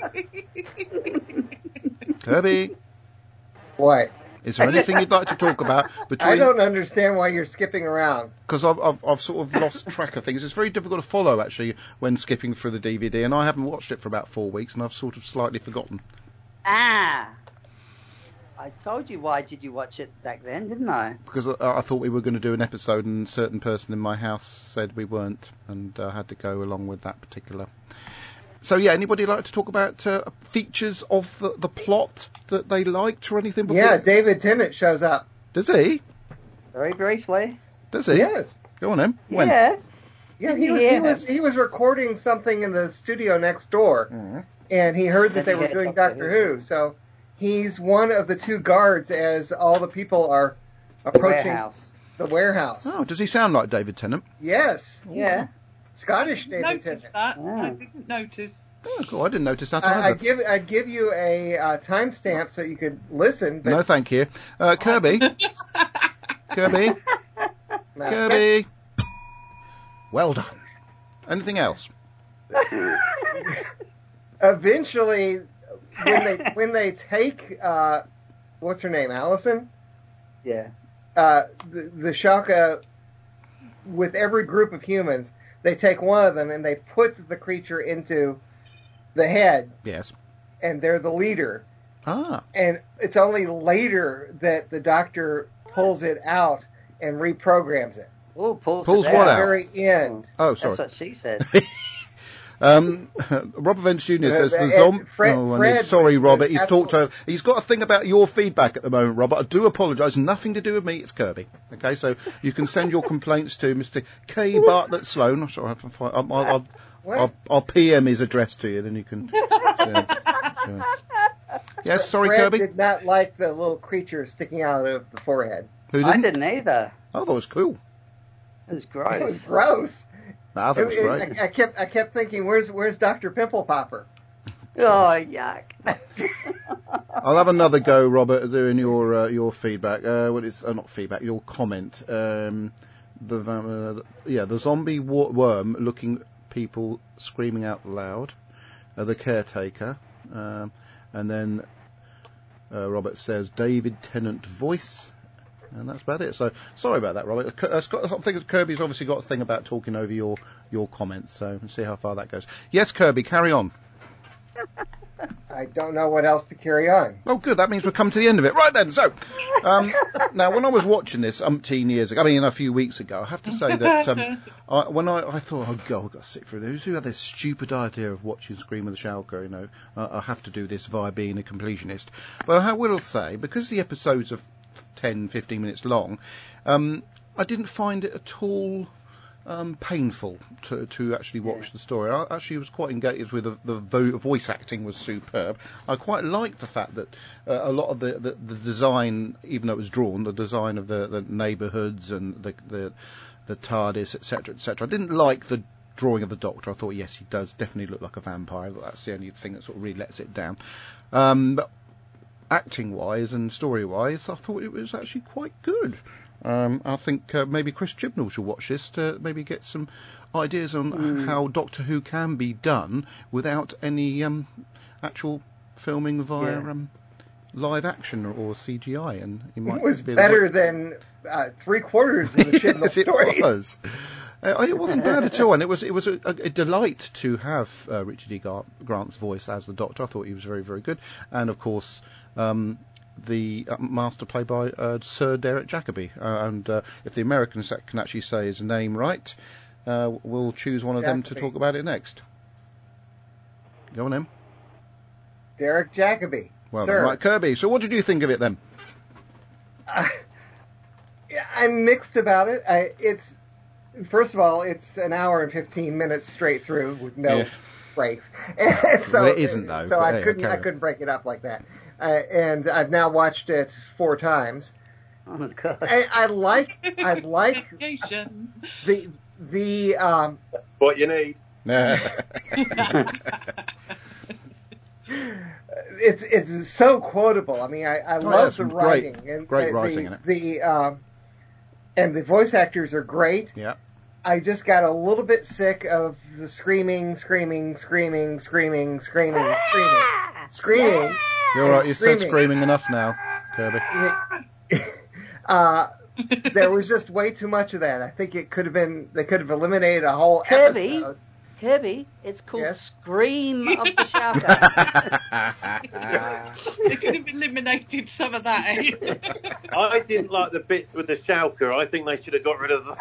Kirby, What? is there anything you'd like to talk about I between? don't understand why you're skipping around. Because I've, I've I've sort of lost track of things. It's very difficult to follow actually when skipping through the D V D, and I haven't watched it for about four weeks, and I've sort of slightly forgotten. Ah, I told you why did you watch it back then, didn't I? Because I, I thought we were going to do an episode, and a certain person in my house said we weren't, and I uh, had to go along with that particular. So yeah, anybody like to talk about uh, features of the, the plot that they liked or anything? Before? Yeah, David Tennant shows up. Does he? Very briefly. Does he? Yes. Go on then. When? Yeah. Yeah, he You was, hear he him? was he was recording something in the studio next door, Mhm. and he heard that Then they he were had doing Doctor Doctor Who. Who. So he's one of the two guards as all the people are The approaching warehouse. the warehouse. Oh, does he sound like David Tennant? Yes, Yeah. Scottish David Noticed Tennant. that. Ah. I didn't notice. Oh, cool. I didn't notice that I, either. I'd give I'd give you a uh, timestamp so you could listen. But No, thank you. Uh, Kirby. Kirby. Kirby. Well done. Anything else? Eventually, when they when they take uh, what's her name, Allison, Yeah. uh, the, the Schalke, with every group of humans, they take one of them and they put the creature into the head, Yes. and they're the leader. Ah. And it's only later that the Doctor pulls it out and reprograms it. Oh, pulls, Pulls it what out. out? At the very end. Oh, sorry. That's what she said. Um, Robert Vance Junior Uh, says the and zombie. Fred- oh, I Fred need- sorry, was the Robert. He's absolute- talked over. He's got a thing about your feedback at the moment, Robert. I do apologise. Nothing to do with me. It's Kirby. Okay, so you can send your complaints to Mister K Bartlett Sloan. I'm sorry, I'll, I'll, I'll, I'll, I'll, I'll P M his address to you. Then you can. Yeah, yeah. Yes, sorry, Fred Kirby. did not like the little creature sticking out of the forehead. Who I didn't? didn't either. I thought it was cool. It was gross. It was gross. No, I thought it was It- great. it- I, I kept I kept thinking, where's where's Doctor Pimple Popper? Oh, yuck. I'll have another go, Robert, doing your uh, your feedback. Uh, what is uh, not feedback? Your comment. Um, the uh, yeah, the zombie wa- worm looking people screaming out loud. Uh, the caretaker, um, and then uh, Robert says David Tennant voice. And that's about it. So sorry about that, Robert. Uh, Scott, I think Kirby's obviously got a thing about talking over your, your comments. So we'll see how far that goes. Yes, Kirby, carry on. I don't know what else to carry on. Oh, good. That means we've come to the end of it. Right then. So um, now, when I was watching this umpteen years ago, I mean a few weeks ago, I have to say that um, I, when I, I thought, oh God, I've got to sit through this. Who had this stupid idea of watching Scream of the Shulker? You know, I, I have to do this via being a completionist. But I will say, because the episodes are ten, fifteen minutes long, um, I didn't find it at all um, painful to to actually watch yeah. the story. I actually was quite engaged with the, the vo- voice acting was superb. I quite liked the fact that uh, a lot of the, the, the design, even though it was drawn, the design of the, the neighbourhoods and the the, the TARDIS, et cetera, et cetera. I didn't like the drawing of the Doctor. I thought, yes, he does definitely look like a vampire. That's the only thing that sort of really lets it down. Um, but acting-wise and story-wise, I thought it was actually quite good. Um, I think uh, maybe Chris Chibnall should watch this to maybe get some ideas on mm. how Doctor Who can be done without any um, actual filming via yeah. um, live action or, or C G I. And it, might it was be better than uh, three quarters of the Chibnall yes, story. It was. Uh, it wasn't bad at all, and it was it was a, a, a delight to have uh, Richard E. Gar- Grant's voice as the Doctor. I thought he was very, very good, and of course um, the uh, master played by uh, Sir Derek Jacobi. Uh, and uh, if the Americans can actually say his name right, uh, we'll choose one of Jacobi. them to talk about it next. Go on, Em. Derek Jacobi. Well, Sir. Right, Kirby. So, what did you think of it then? Uh, I'm mixed about it. I, it's First of all, it's an hour and fifteen minutes straight through with no yeah. breaks. And so well, it isn't though. So I hey, couldn't okay. I couldn't break it up like that. Uh, and I've now watched it four times. Oh my God! I, I like I like the the um. What you need. it's it's so quotable. I mean, I, I oh, love yeah, the writing great, and great the, writing the, in it. The um, and the voice actors are great. Yeah. I just got a little bit sick of the screaming, screaming, screaming, screaming, screaming, screaming, screaming. You're right. You said screaming enough now, Kirby. uh, there was just way too much of that. I think it could have been. They could have eliminated a whole Kirby, episode. Kirby, it's called yes? Scream of the Shulker. They could have eliminated some of that. Eh? I didn't like the bits with the Shulker. I think they should have got rid of that.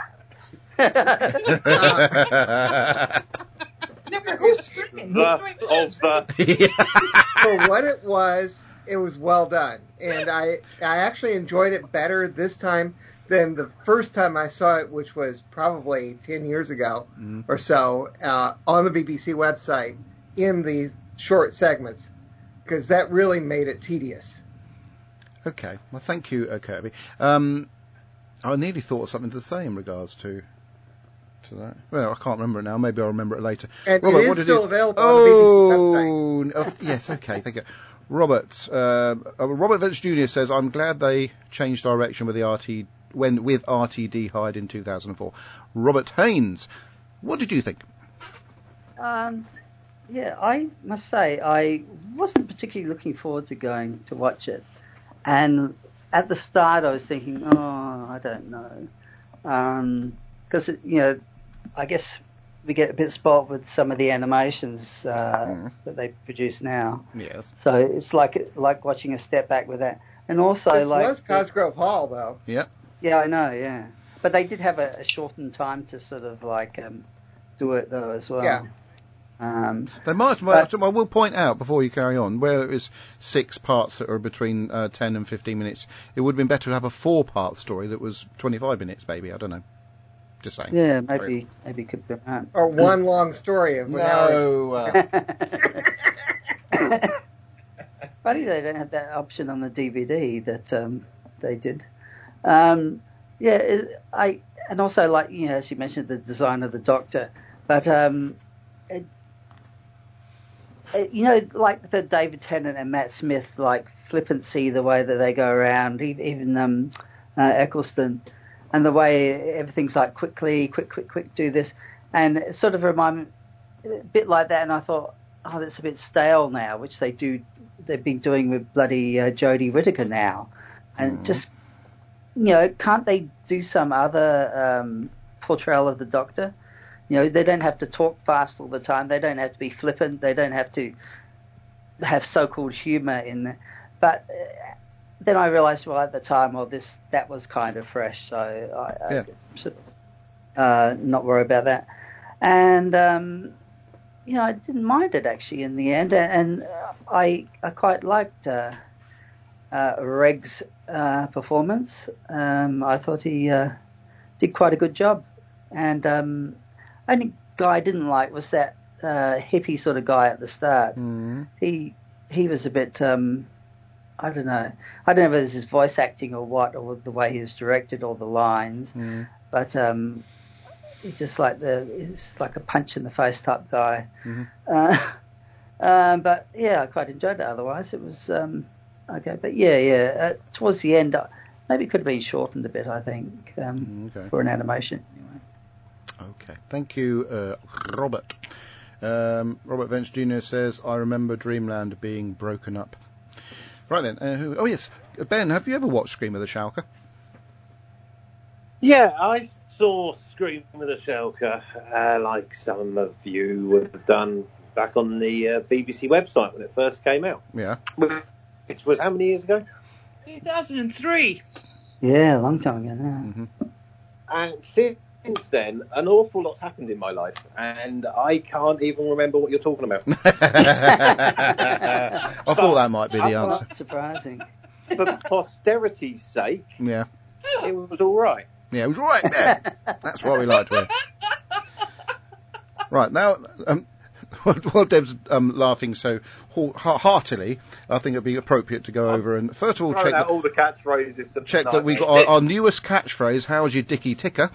uh, Never who's screaming? The, Who's of the. For what it was, it was well done, and I I actually enjoyed it better this time than the first time I saw it, which was probably ten years ago mm. or so, uh, on the B B C website in these short segments, because that really made it tedious. Okay, well, thank you, uh, Kirby. Um, I nearly thought of something to say in regards to to that. Well, I can't remember it now. Maybe I'll remember it later. And Robert, it what is did still you... available oh, on the B B C website. Oh, yes, okay, thank you. Robert, uh, uh, Robert Vance Junior says, I'm glad they changed direction with the R T when with R T D Hyde in two thousand four. Robert Haynes, what did you think? Um, yeah, I must say I wasn't particularly looking forward to going to watch it, and at the start I was thinking, oh, I don't know, because um, you know, I guess we get a bit spoiled with some of the animations uh, Mm. that they produce now. Yes. So it's like like watching a step back with that. And also, This like was Cosgrove Hall, though. Yeah. yeah, I know, yeah, but they did have a, a shortened time to sort of like um, do it though as well. Yeah. Um, They might. But- I will point out before you carry on, where it is six parts that are between uh, ten and fifteen minutes. It would have been better to have a four-part story that was twenty-five minutes, maybe. I don't know. Just saying. yeah, maybe maybe could be right. Or one long story of an hour. No. Uh, Funny they don't have that option on the D V D that um, they did. Um, yeah, it, I and also like you know as you mentioned the design of the Doctor, but um, it, it, you know like the David Tennant and Matt Smith like flippancy the way that they go around, e- even um, uh, Eccleston, and the way everything's like quickly, quick, quick, quick, do this, and it sort of reminded me a bit like that, and I thought, oh, that's a bit stale now, which they do. They've been doing with bloody uh, Jodie Whittaker now, and Mm. just you know, can't they do some other um, portrayal of the Doctor? You know, they don't have to talk fast all the time. They don't have to be flippant. They don't have to have so-called humour in there. But uh, then I realised, well, at the time, well, this that was kind of fresh, so I, Yeah. I sort of uh, not worry about that. And um, you know, I didn't mind it actually in the end, and uh, I I quite liked uh, uh, Reg's uh, performance. Um, I thought he uh, did quite a good job, and um, only guy I didn't like was that uh, hippie sort of guy at the start. mm. He he was a bit um, I don't know. I don't know whether this is voice acting or what, or the way he was directed, or the lines, Mm. but. Um, He's just like the, he's like a punch in the face type guy. Mhm. Uh, um, but yeah, I quite enjoyed it. Otherwise, it was um, okay. But yeah, yeah. Uh, towards the end, uh, maybe it could have been shortened a bit. I think um, Okay. for an animation. Anyway. Okay. Thank you, uh, Robert. Um, Robert Vance Junior says, I remember Dreamland being broken up. Right then. Uh, who, oh, yes. Ben, have you ever watched Scream of the Shalka? Yeah, I saw Scream with a Shelker, uh, like some of you would have done back on the uh, B B C website when it first came out. Yeah. Which was how many years ago? two thousand three. Yeah, a long time ago now. Mm-hmm. And since then, an awful lot's happened in my life, and I can't even remember what you're talking about. I thought that might be the That's answer. Not surprising. For posterity's sake, Yeah. it was all right. Yeah, it was all right. Yeah. That's what we like to hear. Right, now, um, while Deb's um, laughing so ha- heartily, I think it'd be appropriate to go over and, first of all, Throwing check out that, all the catchphrases. To check that we got our, our newest catchphrase, how's your dicky ticker?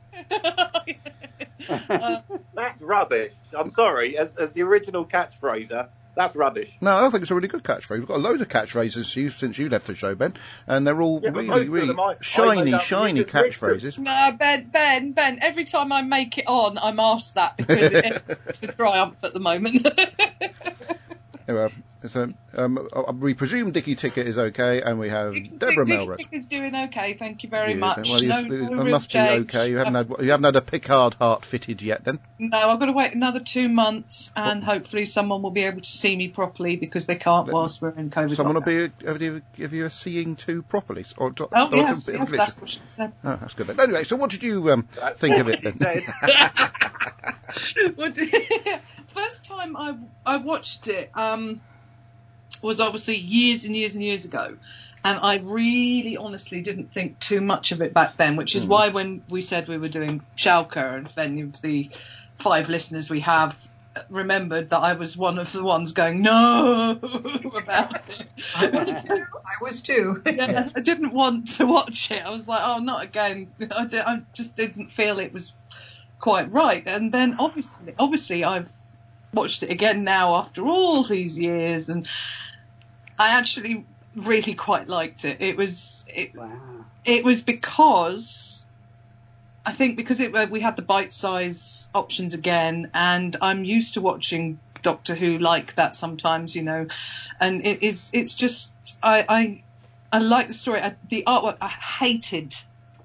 That's rubbish. I'm sorry. As, as the original catchphraser, that's rubbish. No, I think it's a really good catchphrase. We've got a load of catchphrases you, since you left the show, Ben, and they're all Yeah, but really, most of really them I- I shiny, made up shiny and you just mixed them. catchphrases. No, Ben, Ben, Ben. Every time I make it on, I'm asked that because it, it's a triumph at the moment. Anyway, so um, uh, we presume Dicky Ticket is okay, and we have Deborah Melrose. is doing okay, thank you very Yeah, much. well, no, you- no it real must be change. okay. You haven't had you haven't had a Picard heart fitted yet, then. No, I've got to wait another two months, and hopefully someone will be able to see me properly because they can't whilst we're in COVID. Someone will lockdown. be have you, have you a seeing to properly? Or, or Oh or yes, a- a yes, vision? that's what she said. Oh, that's good then. Anyway, so what did you um, That's think of what it she then? said. Well, First time I I watched it um, was obviously years and years and years ago, and I really honestly didn't think too much of it back then, which is Mm. why when we said we were doing Shalka, and if any of the five listeners we have remembered that I was one of the ones going no about it. I was too. I was too. Yeah, I didn't want to watch it. I was like, oh, not again. I, di- I just didn't feel it was quite right. And then obviously, obviously, I've watched it again now after all these years, and I actually really quite liked it. It was it, Wow. it was because I think because it we had the bite-size options again, and I'm used to watching Doctor Who like that sometimes, you know, and it is it's just I I, I like the story. I, the artwork, I hated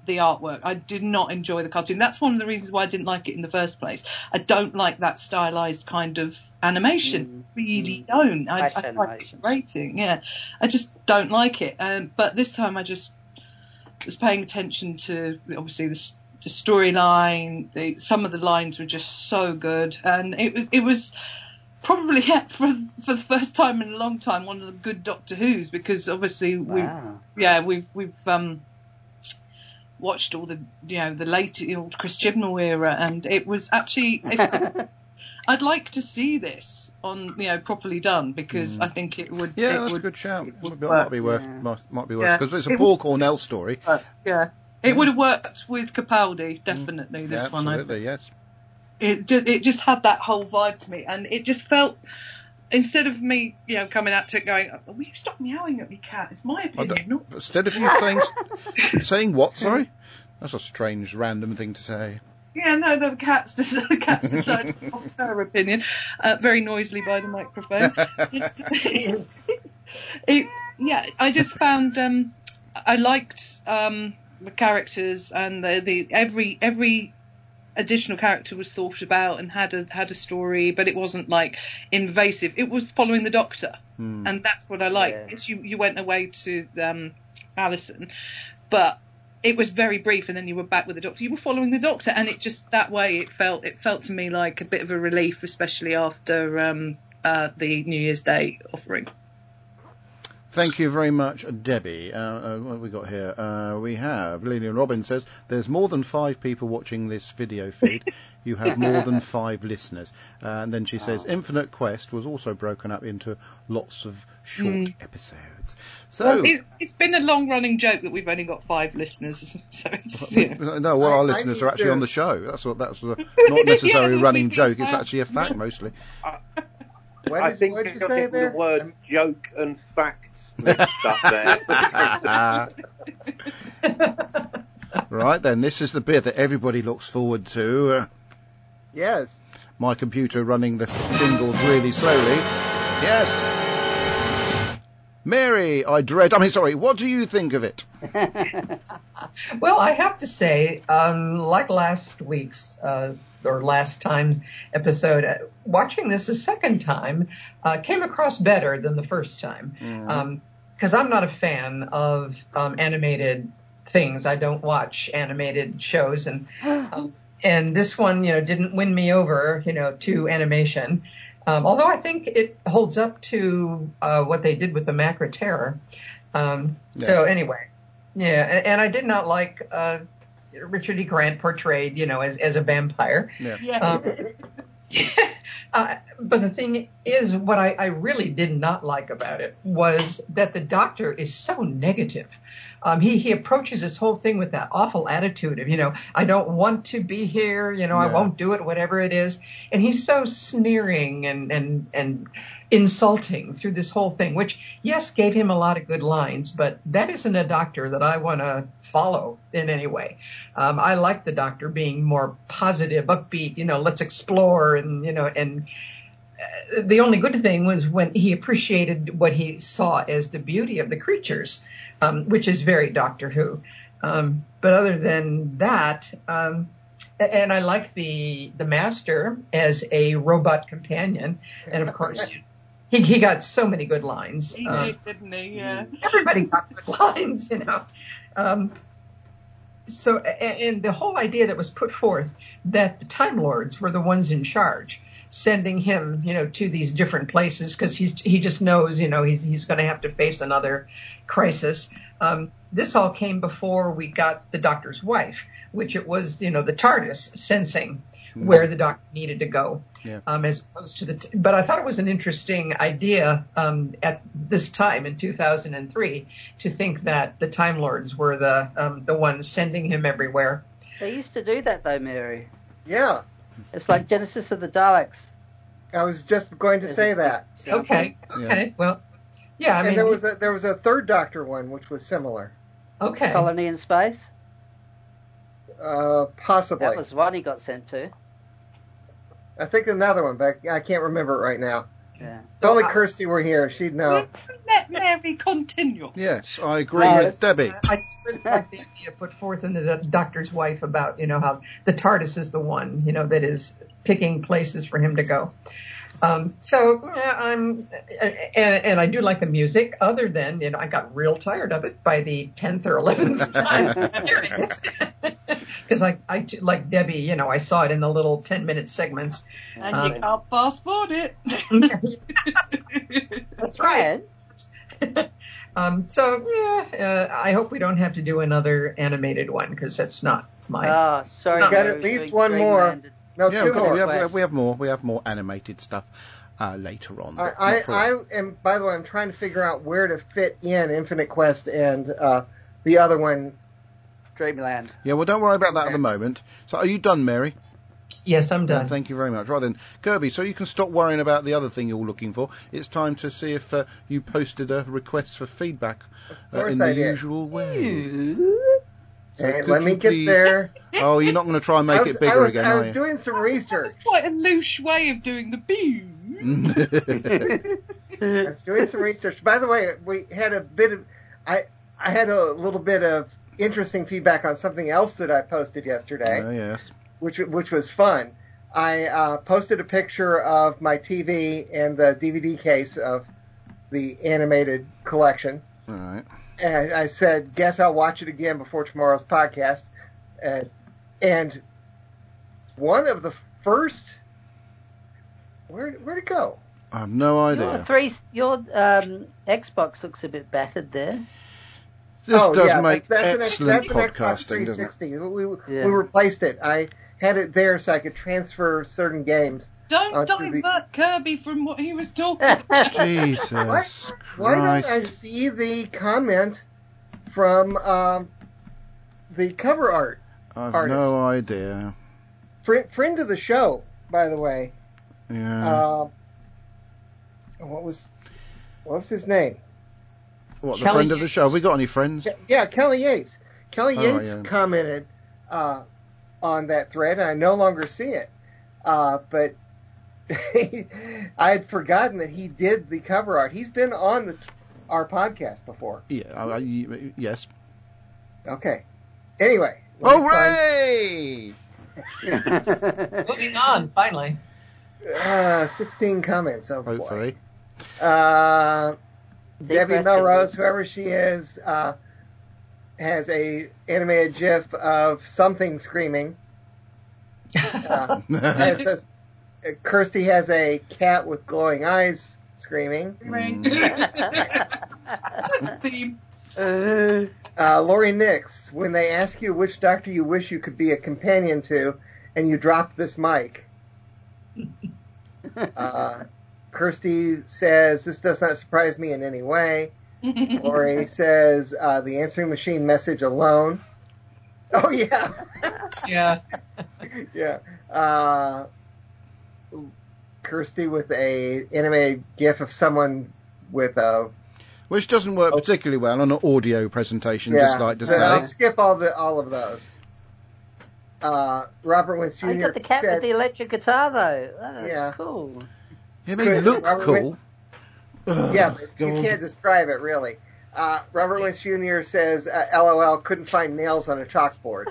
the artwork. I did not enjoy the cartoon. That's one of the reasons why I didn't like it in the first place. I don't like that stylized kind of animation. Mm, really mm. don't. I, Flash I find animation. it grating. Yeah, I just don't like it. Um, but this time I just was paying attention to obviously the, s- the storyline. The, some of the lines were just so good, and it was it was. Probably yeah, for for the first time in a long time, one of the good Doctor Who's, because obviously we Wow. yeah we've we've um watched all the you know the late old Chris Chibnall era, and it was actually if, I'd like to see this on you know properly done, because Mm. I think it would Yeah, it that's would, a good shout. it would Might be, work. might be worth, Yeah. might, might be worth, Yeah. because it's a It Paul would- Cornell story. work, yeah. It would have worked with Capaldi, definitely. Yeah, This one, I absolutely, yes. it just, it just had that whole vibe to me, and it just felt, instead of me, you know, coming out to it going, will you stop meowing at me, cat? It's my I opinion, don't- not... Instead of you saying, saying what, sorry? That's a strange, random thing to say. Yeah, no, the cat's decided, the cat's decided to offer her opinion, uh, very noisily by the microphone. it, it, yeah, I just found, um, I liked um, the characters, and the, the every every additional character was thought about and had a had a story, but it wasn't like invasive. It was following the Doctor, Hmm. and that's what I liked. Yeah. Yes, you you went away to um, Alison, but it was very brief, and then you were back with the Doctor. You were following the Doctor, and it just that way it felt it felt to me like a bit of a relief, especially after um, uh, the New Year's Day offering. Thank you very much, Debbie. Uh, uh, what have we got here? Uh, we have Lillian Robbins says, there's more than five people watching this video feed. You have more than five listeners. Uh, and then she says, Oh. Infinite Quest was also broken up into lots of short Mm. episodes. So, Well, it, it's been a long-running joke that we've only got five listeners, so it's you know. no, well, I- our I listeners need are actually to- on the show. That's what that's a, not necessarily a Yeah, running we- joke. It's uh, actually a fact mostly. What I did, think what did you you're say getting there? the words Um, joke and facts mixed up there. Right then, this is the bit that everybody looks forward to. Uh, yes. my computer running the jingles really slowly. Yes. Mary, I dread. I mean, sorry. What do you think of it? Well, I have to say, um, like last week's uh, or last time's episode, uh, watching this a second time uh, came across better than the first time. Mhm. Because I'm not a fan of um, animated things. I don't watch animated shows, and um, and this one, you know, didn't win me over, you know, to animation. Um, although I think it holds up to uh, what they did with the Macra Terror. Um, Yeah. So anyway, yeah, and, and I did not like uh, Richard E. Grant portrayed, you know, as as a vampire. Yeah. Yeah. Um, uh, but the thing is, what I, I really did not like about it was that the Doctor is so negative. Um, he, he approaches this whole thing with that awful attitude of, you know, I don't want to be here, you know, I Yeah. won't do it, whatever it is. And he's so sneering and, and, and insulting through this whole thing, which, yes, gave him a lot of good lines, but that isn't a Doctor that I want to follow in any way. Um, I like the Doctor being more positive, upbeat, you know, let's explore, and, you know, and uh, the only good thing was when he appreciated what he saw as the beauty of the creatures, um, which is very Doctor Who. Um, but other than that, um, and I like the the Master as a robot companion, and of course, he he got so many good lines. He Um, did, didn't he? Yeah. everybody got good lines, you know. Um, so, and, and the whole idea that was put forth that the Time Lords were the ones in charge, sending him, you know, to these different places because he's he just knows, you know, he's he's going to have to face another crisis. Um, this all came before we got the Doctor's wife, which it was, you know, the TARDIS sensing Mm. where the Doctor needed to go, Yeah. um, as opposed to the. T- but I thought it was an interesting idea um, at this time in two thousand three to think that the Time Lords were the um, the ones sending him everywhere. They used to do that though, Mary. Yeah. It's like Genesis of the Daleks. I was just going to Is say it- that. Okay, okay, well, yeah, I and mean, there was a there was a third Doctor one which was similar. okay, Colony in Space. Uh, possibly. That was one he got sent to. I think another one, but I can't remember it right now. Yeah. If only Kirsty were here, she'd know. Let Mary continue. Yes, I agree No, with Debbie. I just really like the idea put forth in the doctor's wife about, you know, how the TARDIS is the one, you know, that is picking places for him to go. Um, so yeah, I'm, and, and I do like the music. Other than, you know, I got real tired of it by the tenth or eleventh time hearing it, because I, I like Debbie. You know, I saw it in the little ten minute segments. And Um, you can't fast forward it. That's right. um, so yeah, uh, I hope we don't have to do another animated one because that's not my. Oh, sorry. We got Mary, at least doing one more. Dreamland. No, Yeah, two of course, more. we have, we Request. have we have more. We have more animated stuff uh, later on. I, but I, not for I now. am. By the way, I'm trying to figure out where to fit in Infinite Quest and uh, the other one. Dreamland. Yeah, well, don't worry about that at the moment. So, are you done, Mary? Yes, I'm Yeah, done. thank you very much. Right then, Kirby, so you can stop worrying about the other thing you're looking for. It's time to see if uh, you posted a request for feedback uh, course in the I did. usual way. So Hey, could let me you get please- there. Oh, you're not going to try and make I was, it bigger I was, again, I are was you? doing some research. It's quite a loose way of doing the boo. I was doing some research. By the way, we had a bit of, I, I had a little bit of interesting feedback on something else that I posted yesterday, Oh, yes. which which was fun. I uh, posted a picture of my T V and the D V D case of the animated collection. All right. And I said, guess I'll watch it again before tomorrow's podcast. Uh, and one of the first, where where'd it go? I have no Your idea. three, your um, Xbox looks a bit battered there. This oh, does yeah, make that's an, excellent that's an Xbox podcasting, three doesn't it? sixty. We, we, Yeah. we replaced it. I had it there so I could transfer certain games. Don't onto the- divert Kirby from what he was talking about. Jesus What? Why don't Christ. I see the comment from um, the cover art? I've artist? no idea. Friend, friend of the show, by the way. Yeah. Uh, what was what was his name? what, the Kelly friend of the show? Have we Yates. got any friends? Ke- Yeah, Kelly Yates. Kelly Oh, Yates yeah. commented uh, on that thread, and I no longer see it. Uh, but I had forgotten that he did the cover art. He's been on the our podcast before. Yeah. I, I, yes. Okay. Anyway. let me find- Hooray! Moving on, finally. Uh, sixteen comments. Oh boy. Hopefully. Uh, Debbie breath, Melrose, Debbie. whoever she is, uh, has a animated GIF of something screaming. Uh, and it says, uh, Kirsty has a cat with glowing eyes screaming. Theme. Uh, Lori Nix, when they ask you which doctor you wish you could be a companion to, and you drop this mic. Uh, Kirsty says, this does not surprise me in any way. Lori says, uh, the answering machine message alone. Oh, yeah. Yeah. yeah. Uh, Kirsty with a animated GIF of someone with a Which doesn't work particularly well on an audio presentation, yeah. just like to so I'll say. skip all the all of those. Uh, Robert Wentz I Junior got the cat said, with the electric guitar though. Oh, that's Yeah. cool. It may Could- look Robert cool. Ugh, yeah, but you God. can't describe it really. Uh, Robert Wentz Junior says, uh, "LOL, couldn't find nails on a chalkboard."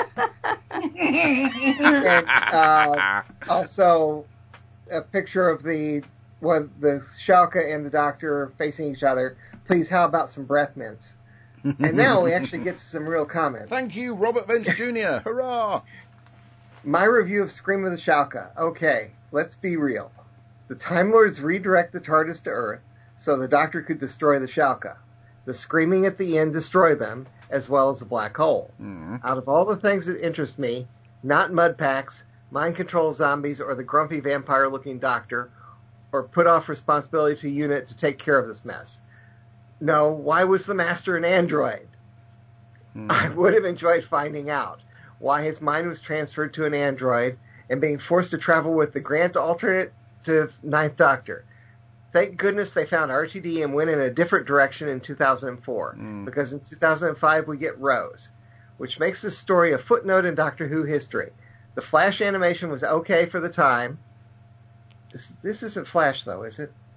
And uh, also a picture of the one the Schalke and the Doctor facing each other. Please, how about some breath mints? And now we actually get to some real comments. Thank you, Robert Vance Junior Hurrah! My review of Scream of the Schalke. Okay, let's be real. The Time Lords redirect the TARDIS to Earth so the Doctor could destroy the Schalke. The screaming at the end destroyed them, as well as the black hole. Mm. Out of all the things that interest me, not mud packs, mind control zombies, or the grumpy vampire-looking Doctor, or put off responsibility to UNIT to take care of this mess. No, why was the Master an android? Mm. I would have enjoyed finding out why his mind was transferred to an android and being forced to travel with the Grant alternate to Ninth Doctor. Thank goodness they found R T D and went in a different direction in two thousand four, Mm. because in two thousand five we get Rose, which makes this story a footnote in Doctor Who history. The Flash animation was okay for the time. This, this isn't Flash, though, is it?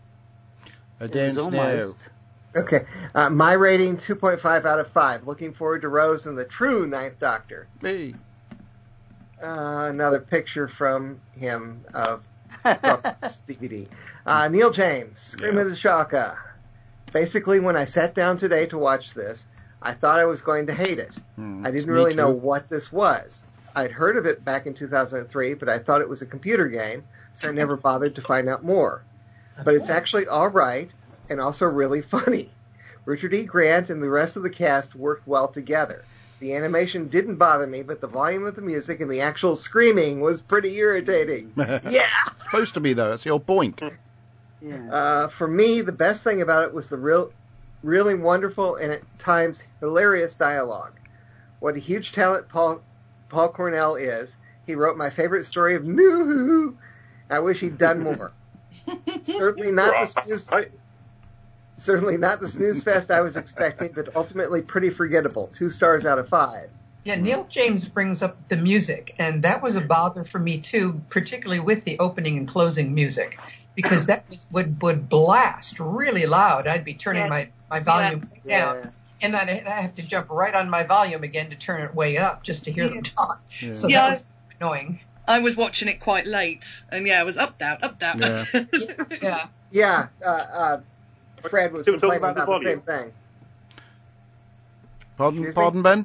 I It don't was know. almost. Okay, uh, my rating two point five out of five. Looking forward to Rose and the true Ninth Doctor. Me. Uh, another picture from him of Robert's D V D. Uh, Neil James, Scream Yeah. of the Shaka. Basically, when I sat down today to watch this, I thought I was going to hate it. Hmm, I didn't me really too. know what this was. I'd heard of it back in two thousand three, but I thought it was a computer game, so I never bothered to find out more. But it's actually all right and also really funny. Richard E. Grant and the rest of the cast worked well together. The animation didn't bother me, but the volume of the music and the actual screaming was pretty irritating. Yeah! Supposed to be, though. That's your point. Yeah. Uh, for me, the best thing about it was the real, really wonderful and at times hilarious dialogue. What a huge talent Paul Paul Cornell is. He wrote my favorite story of Noo. I wish he'd done more. Certainly not the snooze, Right. certainly not the snooze fest I was expecting, but ultimately pretty forgettable. Two stars out of five. Yeah, Neil James brings up the music, and that was a bother for me too, particularly with the opening and closing music, because that was, would would blast really loud. I'd be turning Yeah. my, my volume way Yeah. down, and then I'd have to jump right on my volume again to turn it way up just to hear them talk. Yeah. So Yeah. that was annoying. I was watching it quite late, and yeah, it was up, down, up, down. Yeah. Yeah. Yeah, uh, uh, Fred was Still talking complaining about the about the same volume. thing. Pardon, Excuse me? pardon, Ben?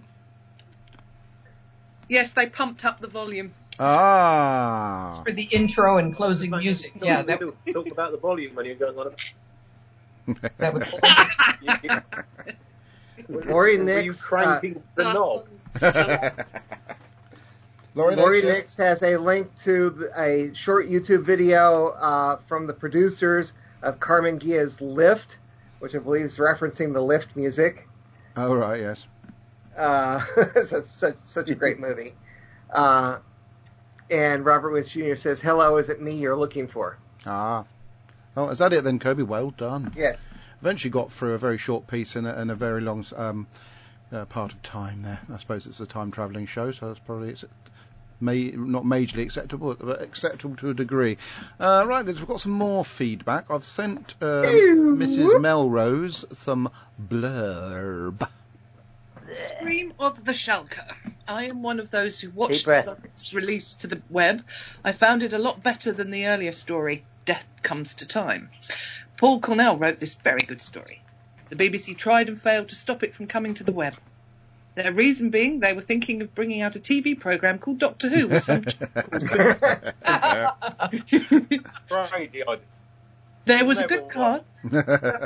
Yes, they pumped up the volume. Ah. For the intro and closing music. Yeah, that, Talk, talk about the volume when you're going on. that would. Laurie Were you Nix, uh, cranking the knob? Laurie, Laurie Nix, Nix has a link to the, a short YouTube video uh, from the producers of Carmen Gia's Lift, which I believe is referencing the Lift music. yeah. Oh, right, yes. Uh, it's such such a great movie. Uh, and Robert Woods Junior says, "Hello, is it me you're looking for?" Ah. Oh, is that it then, Kobe? Well done. Yes. Eventually got through a very short piece and a, and a very long um, uh, part of time there. I suppose it's a time travelling show, so that's probably it's may, not majorly acceptable, but acceptable to a degree. Uh, right, then, we've got some more feedback. I've sent um, Missus Melrose some blurb. Scream of the Shulker. I am one of those who watched Deep breath. its release to the web. I found it a lot better than the earlier story, Death Comes to Time. Paul Cornell wrote this very good story. The B B C tried and failed to stop it from coming to the web. Their reason being they were thinking of bringing out a T V programme called Doctor Who with some... Crazy idea. There was a Never good cast.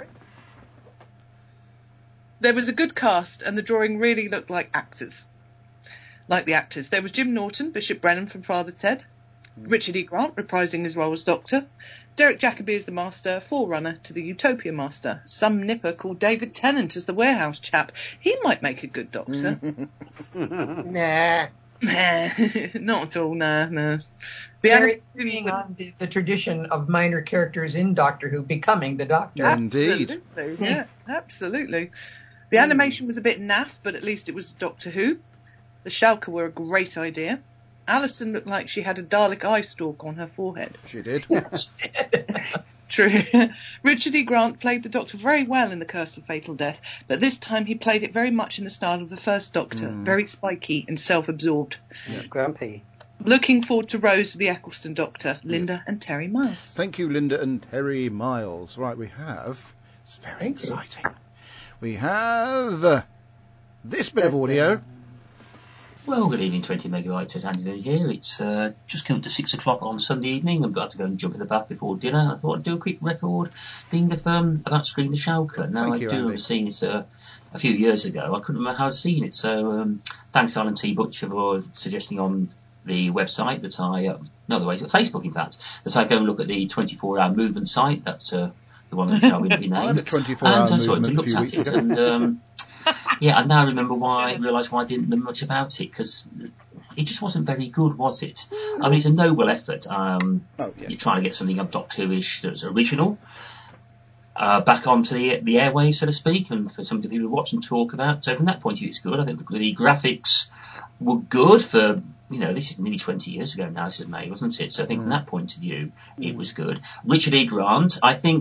There was a good cast, and the drawing really looked like actors. Like the actors. There was Jim Norton, Bishop Brennan from Father Ted, Richard E. Grant reprising his role as Doctor, Derek Jacobi as the Master, forerunner to the Utopia Master, some nipper called David Tennant as the warehouse chap. He might make a good Doctor. Nah. Nah, not at all, nah, no. The Carrying animation- on the, the tradition of minor characters in Doctor Who becoming the Doctor. Indeed. Absolutely, yeah, absolutely. The animation was a bit naff, but at least it was Doctor Who. The Shulker were a great idea. Alison looked like she had a Dalek eye stalk on her forehead. She did. True. Richard E. Grant played the Doctor very well in The Curse of Fatal Death, but this time he played it very much in the style of the first Doctor, Mm. very spiky and self-absorbed. Grumpy. Looking forward to Rose for the Eccleston Doctor, Linda and Terry Miles. Thank you, Linda and Terry Miles. Right, we have... It's very exciting. We have uh, this bit of audio. Well, good evening, twenty megabytes. It's Andy Lee here. It's uh, just come to six o'clock on Sunday evening. I'm about to go and jump in the bath before dinner. I thought I'd do a quick record thing of, um, about Scream the Shulker. Now, Thank I you, do Andy. remember seeing it uh, a few years ago. I couldn't remember how I'd seen it. So um, thanks to Alan T. Butcher for suggesting on the website that I, uh, no, other ways, Facebook in fact, that I go and look at the twenty-four hour movement site. That's uh, the one that shall be I had named. a twenty-four hour And I saw it, movement a looked few at weeks it, ago. and um, yeah, I now remember why, realise why I didn't know much about it, because it just wasn't very good, was it? I mean, it's a noble effort. Um, Oh, yeah. You're trying to get something of Doctor Who-ish that's original uh, back onto the, the airways, so to speak, and for some of the people who watch and talk about. So from that point of view, it's good. I think the, the graphics were good for, you know, this is nearly twenty years ago now, this is May, wasn't it? So I think from that point of view, it was good. Richard E. Grant, I think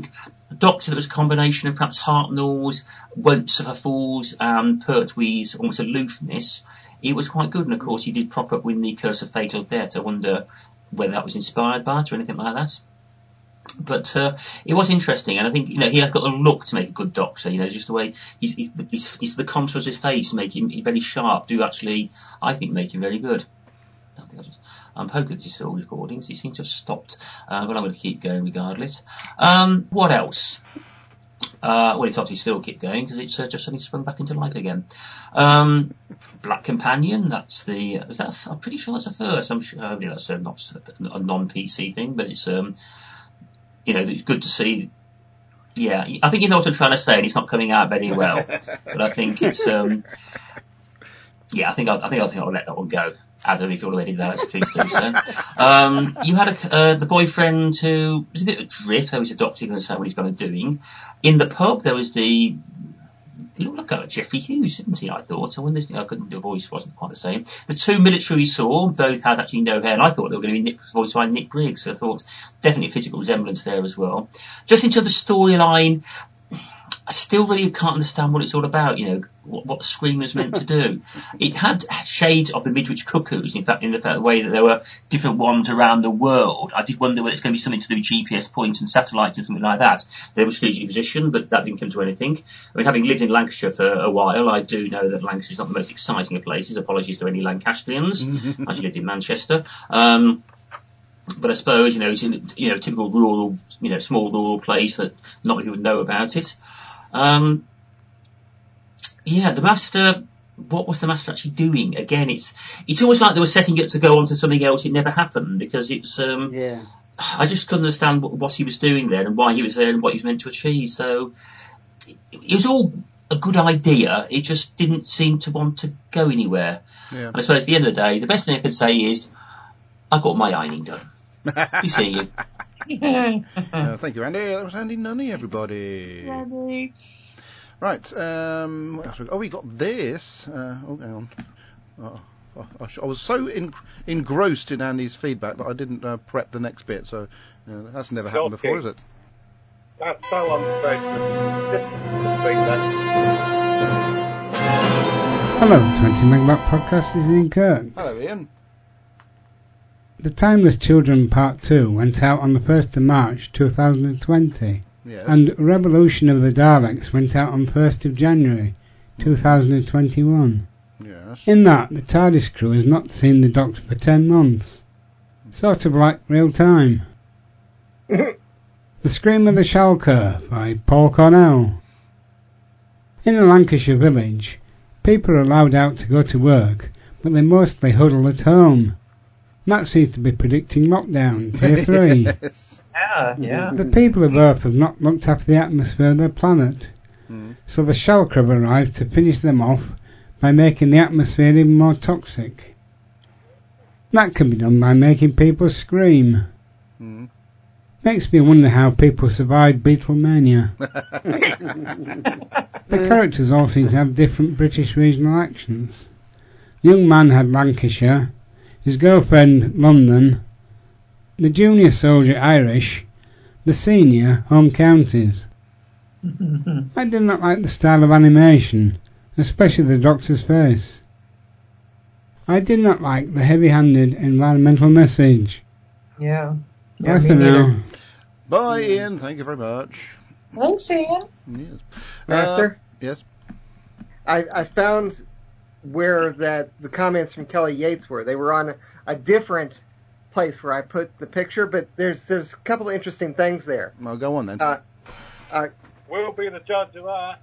a doctor that was a combination of perhaps Hartnell's, won't suffer fools, and Pertwee's almost aloofness, it was quite good. And of course, he did prop up with the Curse of Fatal Death. I wonder whether that was inspired by it or anything like that. But uh, it was interesting, and I think, you know, he has got the look to make a good doctor. You know, just the way he's, he's, he's, he's the contours of his face make him very sharp. Do actually, I think, make him very good. I don't think I just, I'm hoping this is still recording. He seems to have stopped, uh, but I'm going to keep going regardless. Um, what else? Uh, well, it's obviously still keep going because it's uh, just suddenly sprung back into life again. Um, Black Companion, that's the, is that, I'm pretty sure that's a first. I'm sure, uh, yeah, that's uh, not a non-P C thing, but it's, um, you know, it's good to see. Yeah, I think you know what I'm trying to say, and it's not coming out very well. But I think it's, um, yeah, I think I'll, I think I think I'll let that one go. Adam, if you're already there, please do so. Um, you had a, uh, the boyfriend who was a bit adrift. There was a doctor who didn't say what he's going to doing. In the pub, there was the. He looked like Jeffrey Hughes, didn't he? I thought. I wonder. I couldn't. The voice wasn't quite the same. The two military we saw both had actually no hair, and I thought they were going to be Nick, voiced by Nick Briggs. So I thought definitely a physical resemblance there as well. Just into the storyline, I still really can't understand what it's all about. You know what, what Scream is meant to do. It had shades of the Midwich Cuckoos. In fact, in the, the way that there were different ones around the world. I did wonder whether it's going to be something to do with G P S points and satellites and something like that. They were strategically positioned, but that didn't come to anything. I mean, having lived in Lancashire for a while, I do know that Lancashire is not the most exciting of places. Apologies to any Lancastrians. I actually lived in Manchester. Um, But I suppose, you know, it's in, you know, typical rural, you know, small rural place that not many people know about it. Um, yeah, the Master, what was the Master actually doing? Again, it's, it's always like they were setting it to go on to something else. It never happened because it's, um, Yeah. I just couldn't understand what, what he was doing there and why he was there and what he was meant to achieve. So it, it was all a good idea. It just didn't seem to want to go anywhere. Yeah. And I suppose at the end of the day, the best thing I could say is, I got my ironing done. Be seeing you. uh, thank you, Andy. That was Andy Nunny, everybody. Ready. Right. Um, what else we got? Oh, we got this. Uh, oh, hang on. Oh, I, I was so in, engrossed in Andy's feedback that I didn't uh, prep the next bit. So uh, that's never happened Okay. before, is it? That's so unprofessional. Hello, twenty Megabyte Podcast, this is Ian Kirk. Hello, Ian. The Timeless Children Part two went out on the first of March two thousand twenty, Yes. and Revolution of the Daleks went out on first of January two thousand twenty-one. Yes. In that, the TARDIS crew has not seen the Doctor for ten months. Sort of like real time. The Scream of the Shalker by Paul Cornell. In a Lancashire village, people are allowed out to go to work, but they mostly huddle at home. That seems to be predicting lockdown, tier three. Yes. Yeah, yeah. The people of Earth have not looked after the atmosphere of their planet, Mm. so the Shulker have arrived to finish them off by making the atmosphere even more toxic. That can be done by making people scream. Mm. Makes me wonder how people survived Beatlemania. The characters all seem to have different British regional accents. The young man had Lancashire, his girlfriend London, the junior soldier Irish, the senior home counties. I did not like the style of animation, especially the Doctor's face. I did not like the heavy-handed environmental message. Yeah. Yeah, Bye me for neither. now. Bye, Ian. Thank you very much. Thanks, Ian. Yes. Master? Uh, yes. I, I found where that the comments from Kelly Yates were. They were on a, a different place where I put the picture, but there's there's a couple of interesting things there. Well, go on then. Uh, uh, We'll be the judge of that.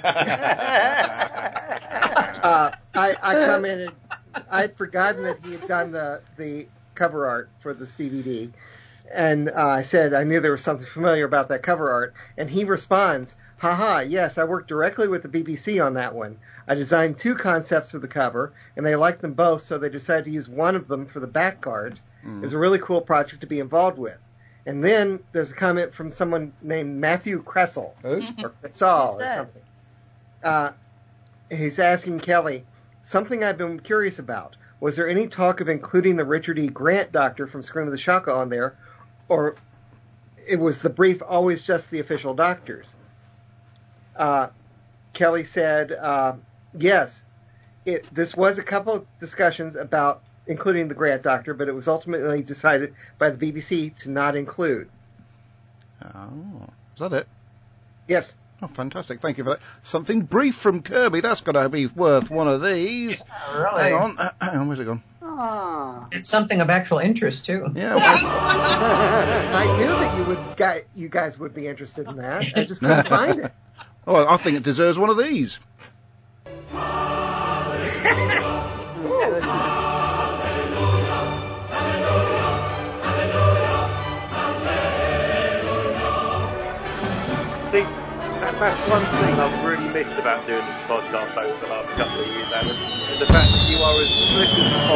uh, I, I commented, I'd forgotten that he had done the, the cover art for this D V D. And uh, I said I knew there was something familiar about that cover art. And he responds, haha, yes, I worked directly with the B B C on that one. I designed two concepts for the cover, and they liked them both, so they decided to use one of them for the back art. Mm. It was a really cool project to be involved with. And then there's a comment from someone named Matthew Kressel, Oh. or Kressel, or that? something. Uh, he's asking Kelly, something I've been curious about. Was there any talk of including the Richard E. Grant Doctor from Scream of the Shaka on there, or it was the brief always just the official doctors? Uh, Kelly said, uh, yes, it, this was a couple of discussions about including the grant doctor, but it was ultimately decided by the B B C to not include. Oh, is that it? Yes. Oh, fantastic. Thank you for that. Something brief from Kirby. That's got to be worth one of these. Yeah, really. Hang on. Hang on. Where's it gone? Ah. It's something of actual interest, too. Yeah. Well, I knew that you would, guy, you guys would be interested in that. I just couldn't find it. oh, I think it deserves one of these. See, that, that's one thing I've really missed about doing this podcast over the last couple of years, Alan, is the fact that you are as slick as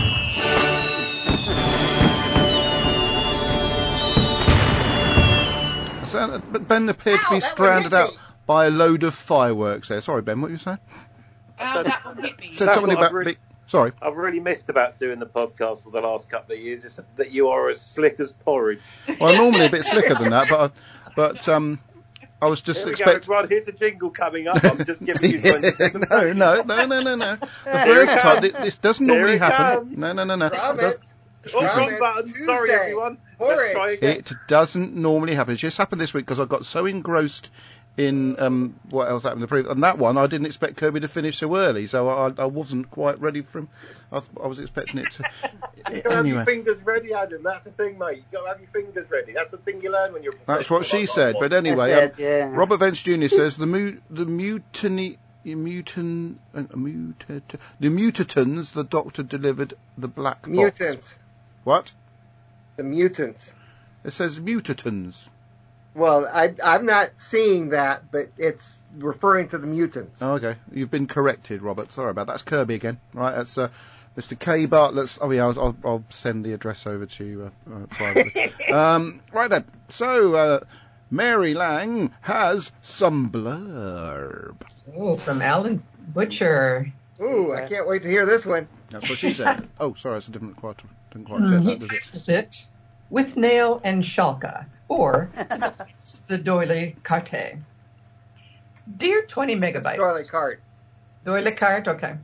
porridge. So, but Ben appeared to Ow, be that stranded one hit out by a load of fireworks there. Sorry, Ben, what were you saying? Oh, that one hit me. Said That's something what I've about... really- Big, sorry. I've really missed about doing the podcast for the last couple of years is that you are as slick as porridge. Well, I'm normally a bit slicker than that, but... I, but um, I was just Here we expecting... go, Rod, here's a jingle coming up. I'm just giving you twenty seconds. no, no, no, no, no, no. The Here first it time, comes. this, this doesn't Here normally it happen. comes. No, no, no, no. From It it. Oh, From wrong it. button. Sorry, Tuesday. everyone. Porridge. Let's try again. It doesn't normally happen. It just happened this week because I got so engrossed in um, what else happened in the previous. And that one, I didn't expect Kirby to finish so early, so I, I wasn't quite ready for him. I, I was expecting it to. You've got to have your anyway, fingers ready, Adam. That's the thing, mate. You've got to have your fingers ready. That's the thing you learn when you're a that's what she professional, said. like But I anyway, That's um, it, yeah. Robert Vance Junior says the mu- the mutiny. Mutant, uh, mutat, the mutatons the Doctor delivered the black box. Mutants. What? The mutants. It says mutatons. Well, I, I'm not seeing that, but it's referring to the mutants. Oh, okay. You've been corrected, Robert. Sorry about that. That's Kirby again. Right, that's uh, Mister K. Bartlett's... Oh, yeah, I'll, I'll, I'll send the address over to you uh, uh, privately. um, right then. So, uh, Mary Lang has some blurb. Oh, from Alan Butcher. Ooh, I can't wait to hear this one. That's what she said. Oh, sorry, that's a different quite, didn't quite Mm, fit he that, does it? titles it With Nail and Schalke, or the Doily Carte. Dear twenty megabyte. Doily Cart. Doily Carte, okay.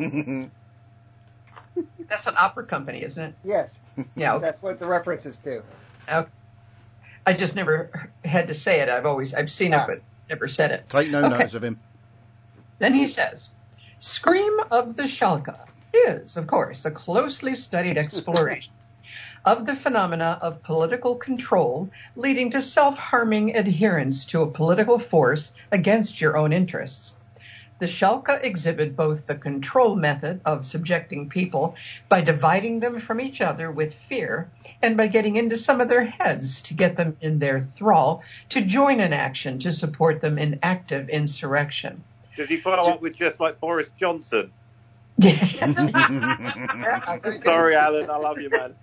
That's an opera company, isn't it? Yes. Yeah, okay. That's what the reference is to. Okay. I just never had to say it. I've always I've seen Ah. it, but never said it. Take no Okay. notice of him. Then he says, Scream of the Schalke is, of course, a closely studied exploration of the phenomena of political control leading to self-harming adherence to a political force against your own interests. The Schalke exhibit both the control method of subjecting people by dividing them from each other with fear and by getting into some of their heads to get them in their thrall to join an action to support them in active insurrection. Does he follow up with just like Boris Johnson? Sorry, Alan. I love you, man.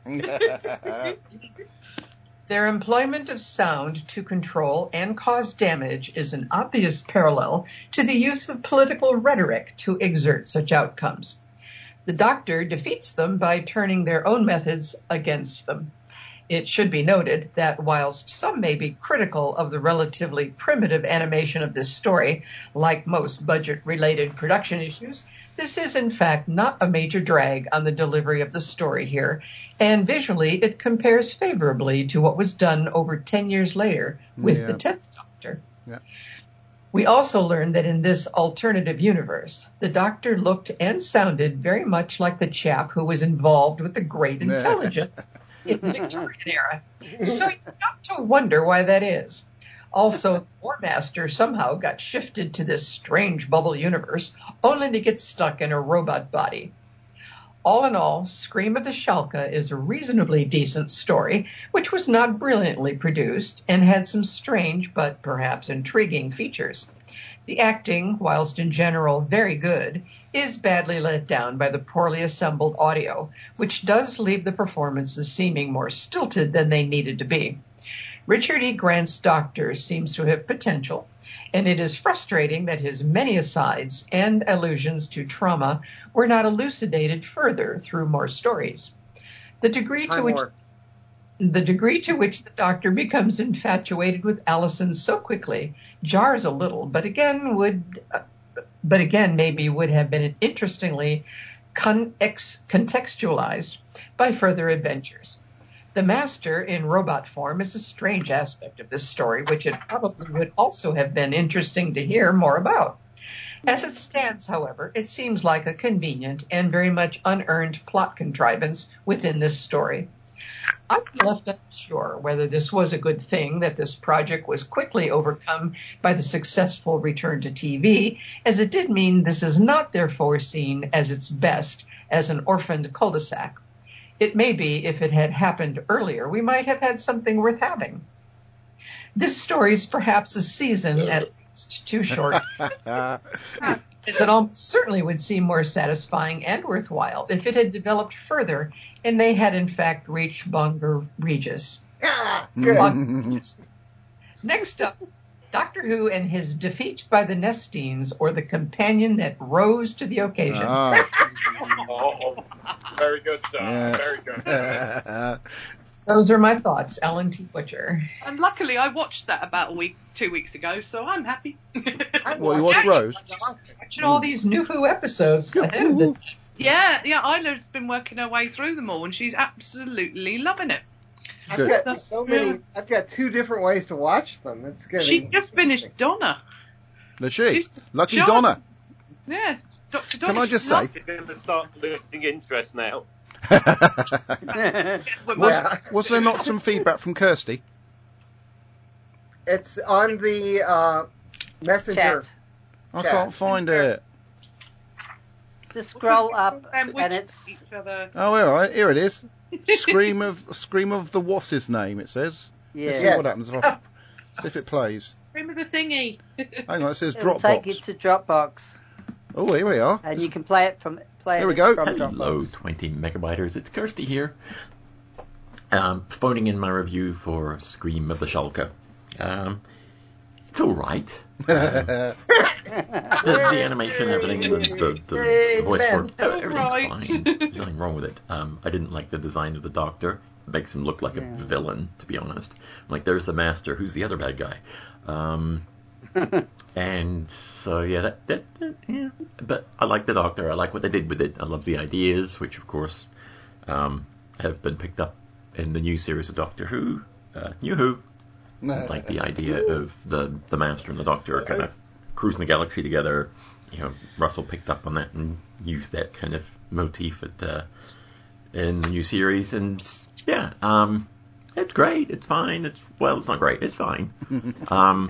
Their employment of sound to control and cause damage is an obvious parallel to the use of political rhetoric to exert such outcomes. The Doctor defeats them by turning their own methods against them. It should be noted that whilst some may be critical of the relatively primitive animation of this story, like most budget-related production issues, this is in fact not a major drag on the delivery of the story here, and visually it compares favorably to what was done over ten years later with Yeah. the tenth Doctor. Yeah. We also learned that in this alternative universe, the Doctor looked and sounded very much like the chap who was involved with the Great Intelligence in the Victorian era. So you got to wonder why that is. Also, War Master somehow got shifted to this strange bubble universe, only to get stuck in a robot body. All in all, Scream of the Schalke is a reasonably decent story, which was not brilliantly produced and had some strange but perhaps intriguing features. The acting, whilst in general very good, is badly let down by the poorly assembled audio, which does leave the performances seeming more stilted than they needed to be. Richard E. Grant's Doctor seems to have potential, and it is frustrating that his many asides and allusions to trauma were not elucidated further through more stories. The degree to which... More. The degree to which the Doctor becomes infatuated with Allison so quickly jars a little, but again would, uh, but again maybe would have been interestingly con- ex- contextualized by further adventures. The Master in robot form is a strange aspect of this story, which it probably would also have been interesting to hear more about. As it stands, however, it seems like a convenient and very much unearned plot contrivance within this story. I'm left unsure whether this was a good thing that this project was quickly overcome by the successful return to T V, as it did mean this is not therefore seen as its best as an orphaned cul-de-sac. It may be if it had happened earlier, we might have had something worth having. This story is perhaps a season at least too short. As it almost certainly would seem more satisfying and worthwhile if it had developed further and they had in fact reached Bhangar Regis. Ah, Bhangar good. Regis. Next up, Doctor Who and his defeat by the Nestines, or the companion that rose to the occasion. Ah. Oh, very good, sir. Yeah. Very good. Those are my thoughts, Ellen T. Butcher. And luckily, I watched that about a week, two weeks ago, so I'm happy. Well, you watched Rose? Watching all these new Who episodes ahead of the Yeah, yeah. Isla's been working her way through them all, and she's absolutely loving it. I've Good. got so many. I've got two different ways to watch them. It's gonna She be just finished Donna. Does she? She's Lucky John. Donna. Yeah, Doctor Donna. Can I just say? You're going to start losing interest now. was, Yeah. was there not some feedback from Kirsty? It's on the uh, messenger. Chat. I Chat. can't find it. Just scroll up And and which it's each other. Oh, all right, here it is. Scream of Scream of the what's his name? It says. Let's see yeah. what happens. If I, see if it plays. Remember the thingy. Hang on, it says It'll take you Dropbox. to Dropbox, Oh, here we are. and you can play it from play Here we it go. from Hello, Dropbox. twenty megabyters. It's Kirsty here. Um, phoning in my review for Scream of the Shulker. Um, it's all right. Um, the, the animation, everything, the, the, the, the voice work, everything's Right. fine. There's nothing wrong with it. Um, I didn't like the design of the Doctor. It makes him look like a Yeah. villain, to be honest. I'm like, there's the Master. Who's the other bad guy? Um, and so yeah, that, that, that yeah. But I like the Doctor. I like what they did with it. I love the ideas, which of course um, have been picked up in the new series of Doctor Who, uh, New Who. Like the idea of the the Master and the Doctor kind of cruising the galaxy together. You know, Russell picked up on that and used that kind of motif at, uh, in the new series. And yeah, um, it's great. It's fine. It's well, it's not great. It's fine. Um,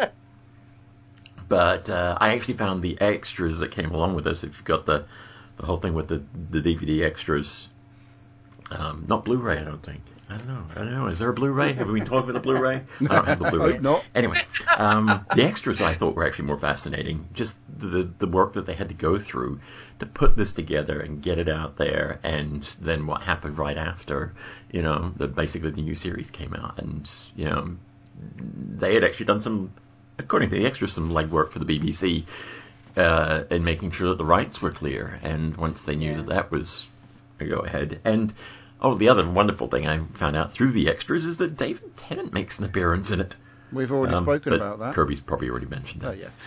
but uh, I actually found the extras that came along with this. If you've got the the whole thing with the the D V D extras, um, not Blu-ray, I don't think. I don't know. I don't know. Is there a Blu-ray? Have we been talking about the Blu-ray? I don't have the Blu-ray. Hope not. Anyway, um, the extras I thought were actually more fascinating. Just the the work that they had to go through to put this together and get it out there, and then what happened right after, you know, the basically the new series came out, and you know, they had actually done some, according to the extras, some legwork for the B B C uh, in making sure that the rights were clear. And once they knew Yeah. that that was a go ahead, and oh, the other wonderful thing I found out through the extras is that David Tennant makes an appearance in it. We've already Um, spoken but about that. Kirby's probably already mentioned Oh, that.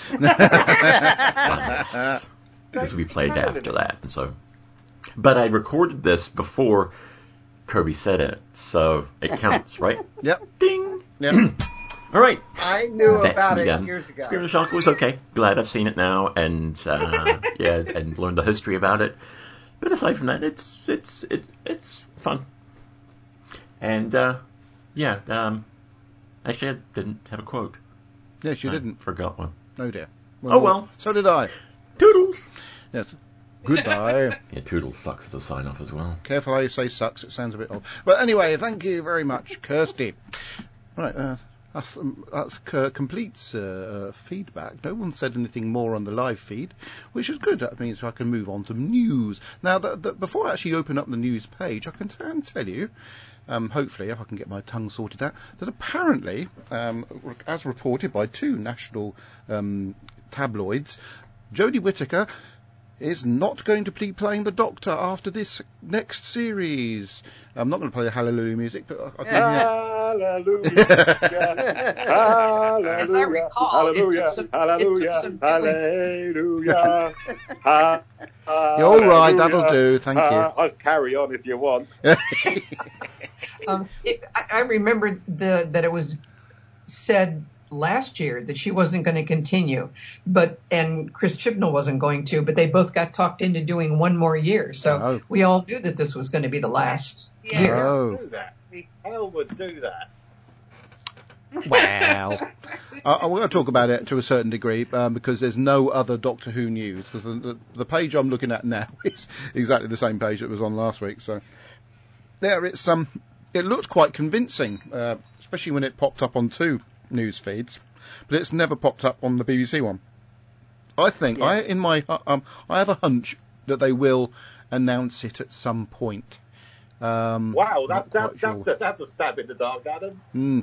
yeah. Because we played after that, and so. But I recorded this before Kirby said it, so it counts, right? Yep. Ding. Yep. All right. I knew That's about me it done. years ago. Scream of the Shulker was okay. Glad I've seen it now, and uh, yeah, and learned the history about it. But aside from that, it's it's it, it's fun. And uh, yeah, um, actually, I didn't have a quote. Yes, you I didn't. Forgot one. Oh dear. Oh, well. So did I. Toodles. Yes. Goodbye. Yeah, Toodles sucks as a sign off as well. Careful how you say sucks. It sounds a bit odd. But anyway, thank you very much, Kirsty. Right. Uh, That's, um, that's uh, completes uh, uh, feedback. No one said anything more on the live feed, which is good. That means I can move on to news. Now, the, the, before I actually open up the news page, I can, t- can tell you, um, hopefully, if I can get my tongue sorted out, that apparently, um, as reported by two national um, tabloids, Jodie Whittaker is not going to be playing the Doctor after this next series. I'm not going to play the Hallelujah music, but I, I can Hallelujah. Hallelujah. As I recall, Hallelujah. it took some, Hallelujah. It took some really, Hallelujah. Ha- You're all right, hallelujah. that'll do, thank you. Ha- I'll carry on if you want. um, it, I, I remember the, that it was said last year that she wasn't going to continue, but and Chris Chibnall wasn't going to, but they both got talked into doing one more year. So Oh. we all knew that this was going to be the last Yeah. year. Oh. Do that. Hell would do that. Well, I, I want to talk about it to a certain degree um, because there's no other Doctor Who news. Because the, the, the page I'm looking at now is exactly the same page that was on last week. So there, it's um, it looked quite convincing, uh, especially when it popped up on two news feeds, but it's never popped up on the B B C one. I think Yeah. I in my uh, um, I have a hunch that they will announce it at some point. Um, Wow, not that, quite that, that's, sure. a, that's a stab in the dark, Adam. Mm.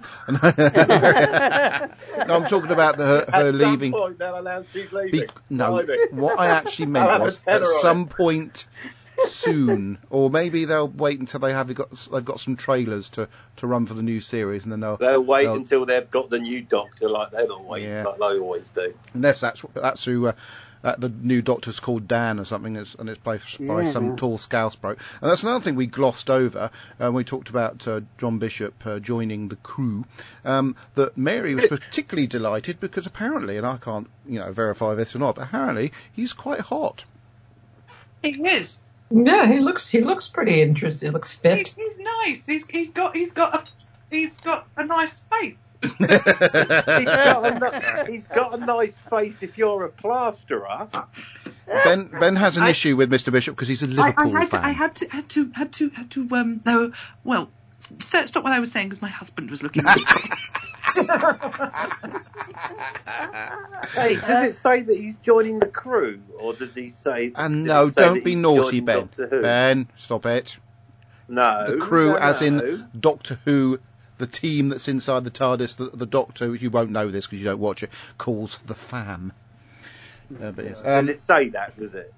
No, I'm talking about the, her, her At leaving. some point, they'll announce she's leaving. Be- no, Blimey. what I actually meant I'll have a was tenner at on some it. point soon, or maybe they'll wait until they have got they've got some trailers to, to run for the new series, and then they'll. They'll wait they'll- until they've got the new Doctor, like they'll always, Yeah. like they always do. Unless that's that's who uh, uh, the new Doctor's called Dan or something, it's, and it's played by Yeah. some tall scouse bloke. And that's another thing we glossed over when we talked about uh, John Bishop uh, joining the crew. Um, that Mary was particularly delighted because apparently, and I can't you know verify this or not, but apparently he's quite hot. He is. Yeah, he looks he looks pretty interesting. He looks He's, fit. he's nice. He's he's got he's got a he's got a nice face. he's, got a, ni- he's got a nice face if you're a plasterer. Ben Ben has an I- issue with Mister Bishop because he's a I, Liverpool I had fan. to, I had to had to had to had to um though well st- stop what I was saying because my husband was looking at me. Hey, does it say that he's joining the crew, or does he say? And does no, it say don't that be he's naughty, joining Ben. Doctor Who? Ben, stop it. No, The crew, no, as no. in Doctor Who, the team that's inside the TARDIS, the, the Doctor, you won't know this because you don't watch it, calls the fam. Uh, but yes. Does Um, it say that? Does it?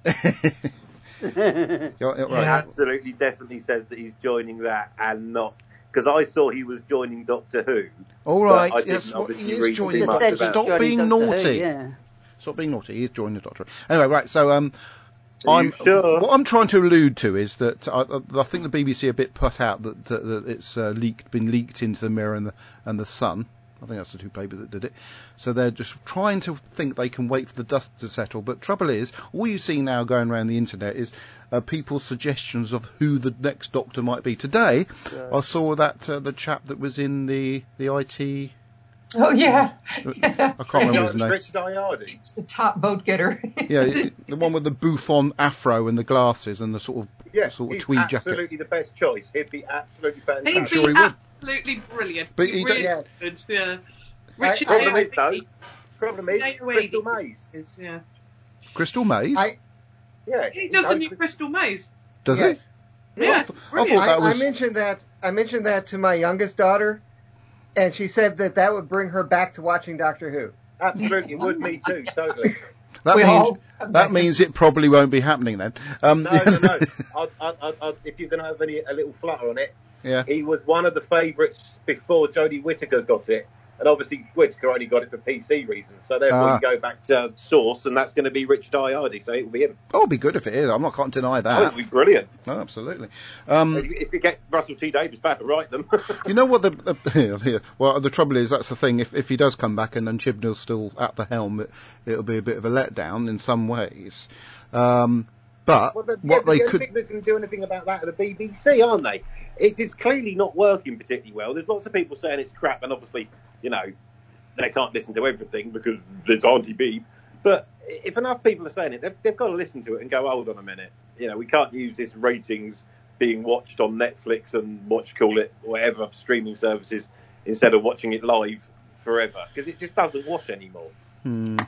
you're- you're It right. absolutely, definitely says that he's joining that, and not because I saw he was joining Doctor Who. All but right, I didn't that's what obviously he is read joining. too Just much said about she's Stop joining being Doctor Who, naughty. yeah. Stop being naughty. He is joining the Doctor. Anyway, right. So um, Are I'm you sure? what I'm trying to allude to is that I, I think the B B C are a bit put out that, that, that it's uh, leaked, been leaked into the Mirror and the and the Sun. I think that's the two papers that did it. So they're just trying to think they can wait for the dust to settle. But trouble is, all you see now going around the internet is uh, people's suggestions of who the next Doctor might be. Today, I saw that uh, the chap that was in the the I T. Oh yeah, I can't remember his name. Rich Diardi. He's the top vote getter. Yeah, the one with the bouffant afro and the glasses and the sort of Yeah, sort of he's tweed jacket. absolutely the best choice. He'd be absolutely He'd fantastic. be sure he would. absolutely brilliant. But He he really don't- would, yeah. I- Richard Problem is, Ayoade though, problem is, Ayoade Crystal Maze. is, yeah. Crystal Maze? I- Yeah, He does the knows new Crystal Maze. Does yes. he? Yeah, I, th- I brilliant. thought that I, was. I mentioned that I mentioned that to my youngest daughter, and she said that that would bring her back to watching Doctor Who. Absolutely, it would me too, totally. that We means all have that that means Christmas. it probably won't be happening then. Um, No, no, no. I'd, I'd, I'd, I'd, if you're going to have any, a little flutter on it, Yeah. he was one of the favourites before Jodie Whittaker got it. And obviously, Whittaker only got it for P C reasons. So therefore, Ah. you go back to source, and that's going to be Richard Diardi. So it will be him. Oh, it'd be good if it is. I'm not can't deny Oh, that. it'll be brilliant. No, absolutely. Um, If you- if you get Russell T Davies back to write them. you know what the, the well the trouble is that's the thing. If if he does come back and then Chibnall's still at the helm, it, it'll be a bit of a letdown in some ways. Um, but Well, the, what yeah, they the only could. people that can do anything about that are the B B C, aren't they? It is clearly not working particularly well. There's lots of people saying it's crap, and obviously, you know, they can't listen to everything because there's Auntie Beeb. But if enough people are saying it, they've, they've got to listen to it and go, hold on a minute. You know, we can't use this ratings being watched on Netflix and watch, call it, whatever streaming services instead of watching it live forever because it just doesn't wash anymore. Hmm.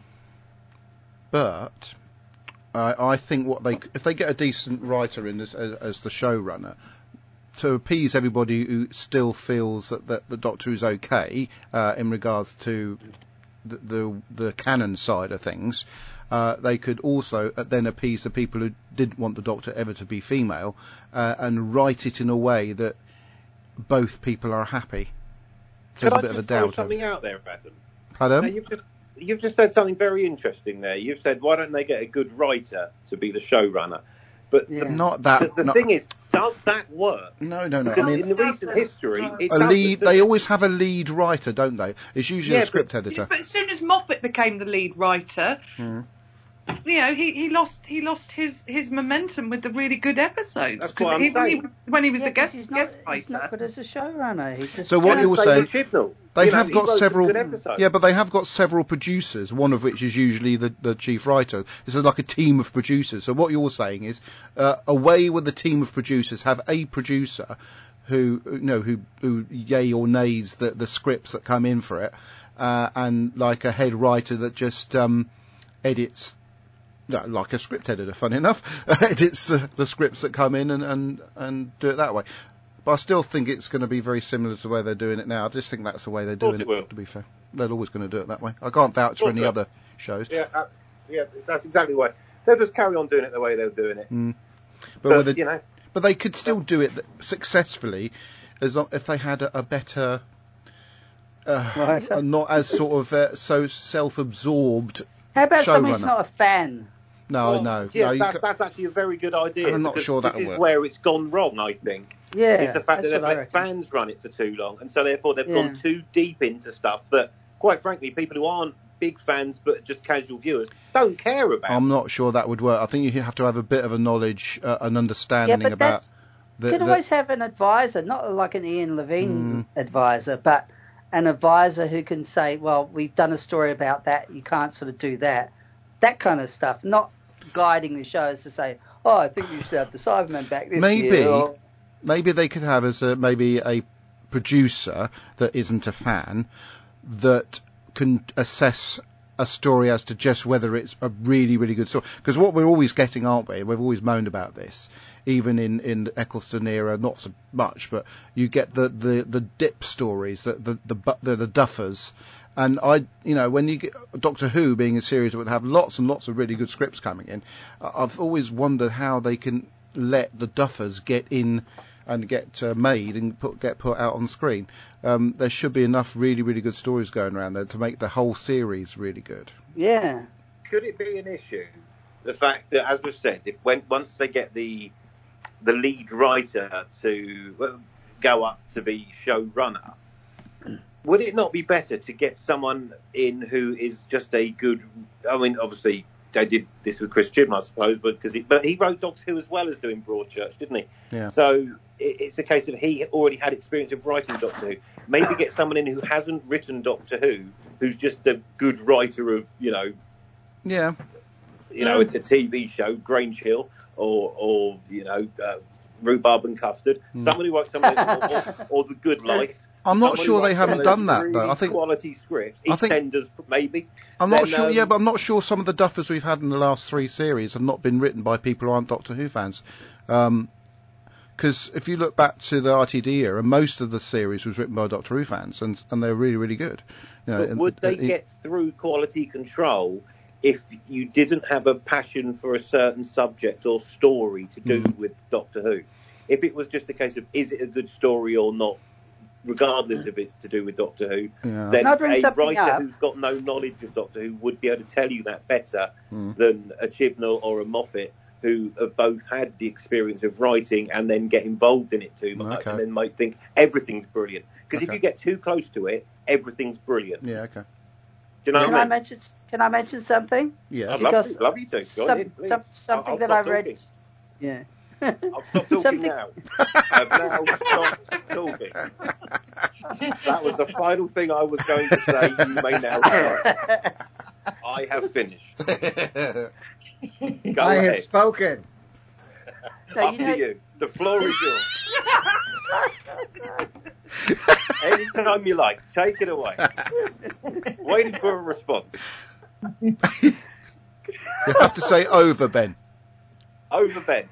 But I, I think what they if they get a decent writer in as, as, as the showrunner to appease everybody who still feels that, that the Doctor is okay uh, in regards to the, the the canon side of things, uh, they could also uh, then appease the people who didn't want the Doctor ever to be female, uh, and write it in a way that both people are happy. So Could there's a I bit of a just throw doubt. something out there, Adam? Pardon? Now, you've just you've just said something very interesting there. You've said, why don't they get a good writer to be the showrunner? But Yeah. the, Not that. the, the not- thing is, does that work? no, no, no. I Because mean, in the recent history, it a doesn't, lead. does They it? always have a lead writer, don't they? It's usually Yeah, a script but- editor. Yes, but as soon as Moffat became the lead writer, Hmm. you know, he, he lost he lost his, his momentum with the really good episodes. That's 'Cause what I'm he, when, he, saying. when he was Yeah, the 'cause guest he's not, guest he's not writer. good as a showrunner. He just So what And you're same saying- with Chibnall. They You know, have he got wrote some several. good episodes. Yeah, but they have got several producers. One of which is usually the, the chief writer. This is like a team of producers. So what you're saying is, uh, away with the team of producers, have a producer who you know who who yay or nays the the scripts that come in for it, uh, and like a head writer that just um, edits. No, like a script editor, funny enough, edits the, the scripts that come in and, and, and do it that way. But I still think it's going to be very similar to the way they're doing it now. I just think that's the way they're course doing it it, will. to be fair. They're always going to do it that way. I can't vouch for course any it will. other shows. Yeah, uh, yeah, that's exactly why. They'll just carry on doing it the way they're doing it. Mm. But, But, whether, you know, but they could still do it successfully as long, if they had a, a better, uh, Right. uh, not as sort of uh, so self-absorbed. How about somebody who's showrunner. not a fan? No, well, no, yeah, no. You that's, ca- that's actually a very good idea. I'm not because sure this that'll is work. where it's gone wrong, I think. Yeah, It's the fact that's that they've what I let reckon. fans run it for too long, and so therefore they've Yeah. gone too deep into stuff that, quite frankly, people who aren't big fans but just casual viewers don't care about. I'm not sure that would work. I think you have to have a bit of a knowledge, uh, an understanding but about. that's- The, You can the- always have an advisor, not like an Ian Levine Mm. advisor, but an advisor who can say, well, we've done a story about that, you can't sort of do that. That kind of stuff, not guiding the shows to say, oh, I think you should have the Cybermen back this maybe, year. Or, maybe they could have as a, maybe a producer that isn't a fan that can assess a story as to just whether it's a really, really good story. Because what we're always getting, aren't we? We've always moaned about this, even in, in the Eccleston era, not so much, but you get the, the, the dip stories, the, the, the, bu- the, the duffers. And I, you know, when you get Doctor Who being a series that would have lots and lots of really good scripts coming in, I- I've always wondered how they can let the duffers get in and get uh, made and put, get put out on screen. Um, there should be enough really, really good stories going around there to make the whole series really good. yeah. Could it be an issue, the fact that, as we've said, if when once they get the the lead writer to well, go up to be showrunner, would it not be better to get someone in who is just a good? I mean, obviously they did this with Chris Chibnall, I suppose, but because he, but he wrote Doctor Who as well as doing Broadchurch, didn't he? Yeah. So it, it's a case of he already had experience of writing Doctor Who. Maybe get someone in who hasn't written Doctor Who, who's just a good writer of, you know, Yeah. you know, a, a T V show, Grange Hill, or, or you know, uh, Rhubarb and Custard. Mm. Somebody writes something, or, or, or The Good Life. I'm not Somebody sure they writes haven't some of done those that, though. really I think- quality scripts. I think- EastEnders, maybe. I'm not Then, sure, um, yeah, but I'm not sure some of the duffers we've had in the last three series have not been written by people who aren't Doctor Who fans. Because if you look back to the R T D era, most of the series was written by Doctor Who fans, and and they're really, really good. You know, But and- would they and- get through quality control if you didn't have a passion for a certain subject or story to do Mm. with Doctor Who? If it was just a case of is it a good story or not, regardless if it's to do with Doctor Who, Yeah. then Can I bring a something writer up? who's got no knowledge of Doctor Who would be able to tell you that better Mm. than a Chibnall or a Moffat, who have both had the experience of writing and then get involved in it too much, Okay. and then might think everything's brilliant. Because if Okay. you get too close to it, everything's brilliant. Yeah, okay. Do you know Can what I I mean? mention? Can I mention something? Yeah. I'd love Because to, love you to. Go some- ahead, please. some- something I'll, I'll that stop I read- talking. Yeah. I'll stop talking Something- now. I've now stopped talking. That was the final thing I was going to say. You may now start. I have finished. Go I ahead. have spoken. No, Up you to know- you. The floor is yours. Anytime you like. Take it away. Waiting for a response. You have to say over, Ben. Over Ben.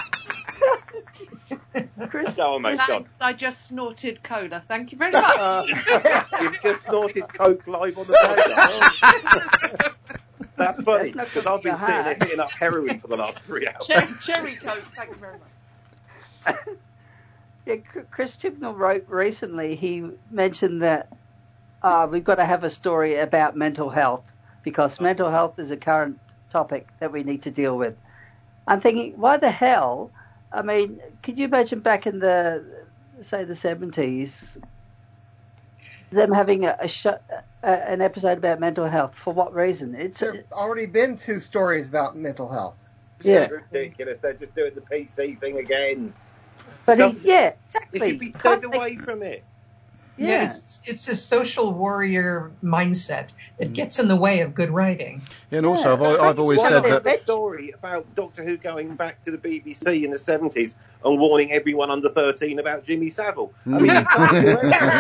Chris, Go on, mate. Go on. Thanks, I just snorted cola. Thank you very much. You've just snorted Coke live on the That's funny, That's not because good I've for been your sitting there heart. hitting up heroin for the last three hours. Cherry, cherry coke, thank you very much. Yeah, Chris Chibnall wrote recently, he mentioned that uh, we've got to have a story about mental health because mental health is a current topic that we need to deal with. I'm thinking, why the hell? I mean, could you imagine back in the, say, the seventies, them having a, a, sh- a an episode about mental health? For what reason? It's There have already been two stories about mental health. yeah, It's ridiculous. They're just doing the P C thing again. but he, Doesn't- yeah, It exactly. should be You turned can't make- away from it. Yeah, Yeah. it's it's a social warrior mindset that gets in the way of good writing. Yeah, and also, I've, I've always Why said not have that. a story about Doctor Who going back to the B B C in the seventies and warning everyone under thirteen about Jimmy Savile. I mean, you can't do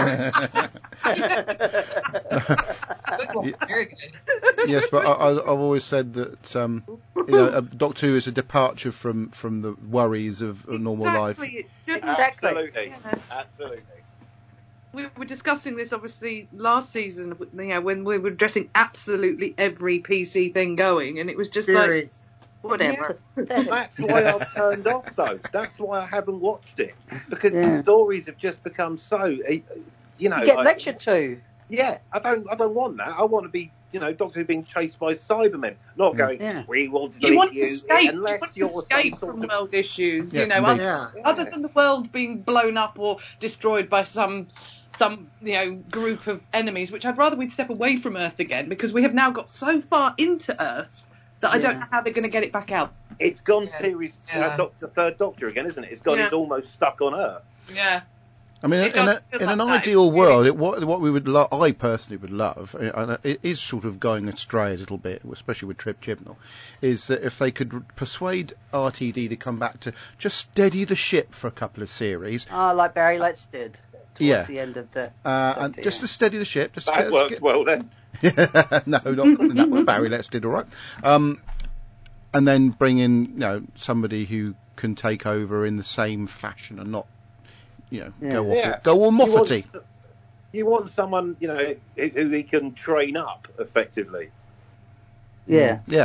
anything. Good one, very good. Yes, but I, I, I've always said that um, you know, uh, Doctor Who is a departure from, from the worries of a normal life. Exactly, it shouldn't. Exactly. Absolutely. Yeah. Absolutely. We were discussing this obviously last season, you know, when we were addressing absolutely every P C thing going, and it was just Series. like whatever. That's why I've turned off, though. That's why I haven't watched it. Because Yeah. the stories have just become so, uh, you know. You get like- lectured to. Yeah, I don't I don't want that. I want to be, you know, Doctor Who being chased by Cybermen, not going, Yeah. we will delete You want to you escape, you unless want to you're escape some sort from of... world issues, you Yes, know, indeed. other, Yeah. other than the world being blown up or destroyed by some some you know group of enemies, which I'd rather we'd step away from Earth again, because we have now got so far into Earth that I don't Yeah. know how they're going to get it back out. It's gone Yeah. series, Yeah. uh, doc, the third Doctor again, isn't it? It's gone, Yeah. he's almost stuck on Earth. Yeah. I mean, It in, does a, feel in an like that. ideal world, it, what, what we would, lo- I personally would love, uh, and it is sort of going astray a little bit, especially with Trip Chibnall, is that if they could r- persuade R T D to come back to just steady the ship for a couple of series, Oh, like Barry Letts did towards Yeah. the end of the. uh, and Doctor, just yeah. to steady the ship, just That get, worked get- well then. no, not no, well, Barry Letts did all right, um, and then bring in you know somebody who can take over in the same fashion and not you know Yeah. go off Yeah. go all You want, Moffat-y. s- you want someone, you know, who, who he can train up effectively. Yeah. Yeah.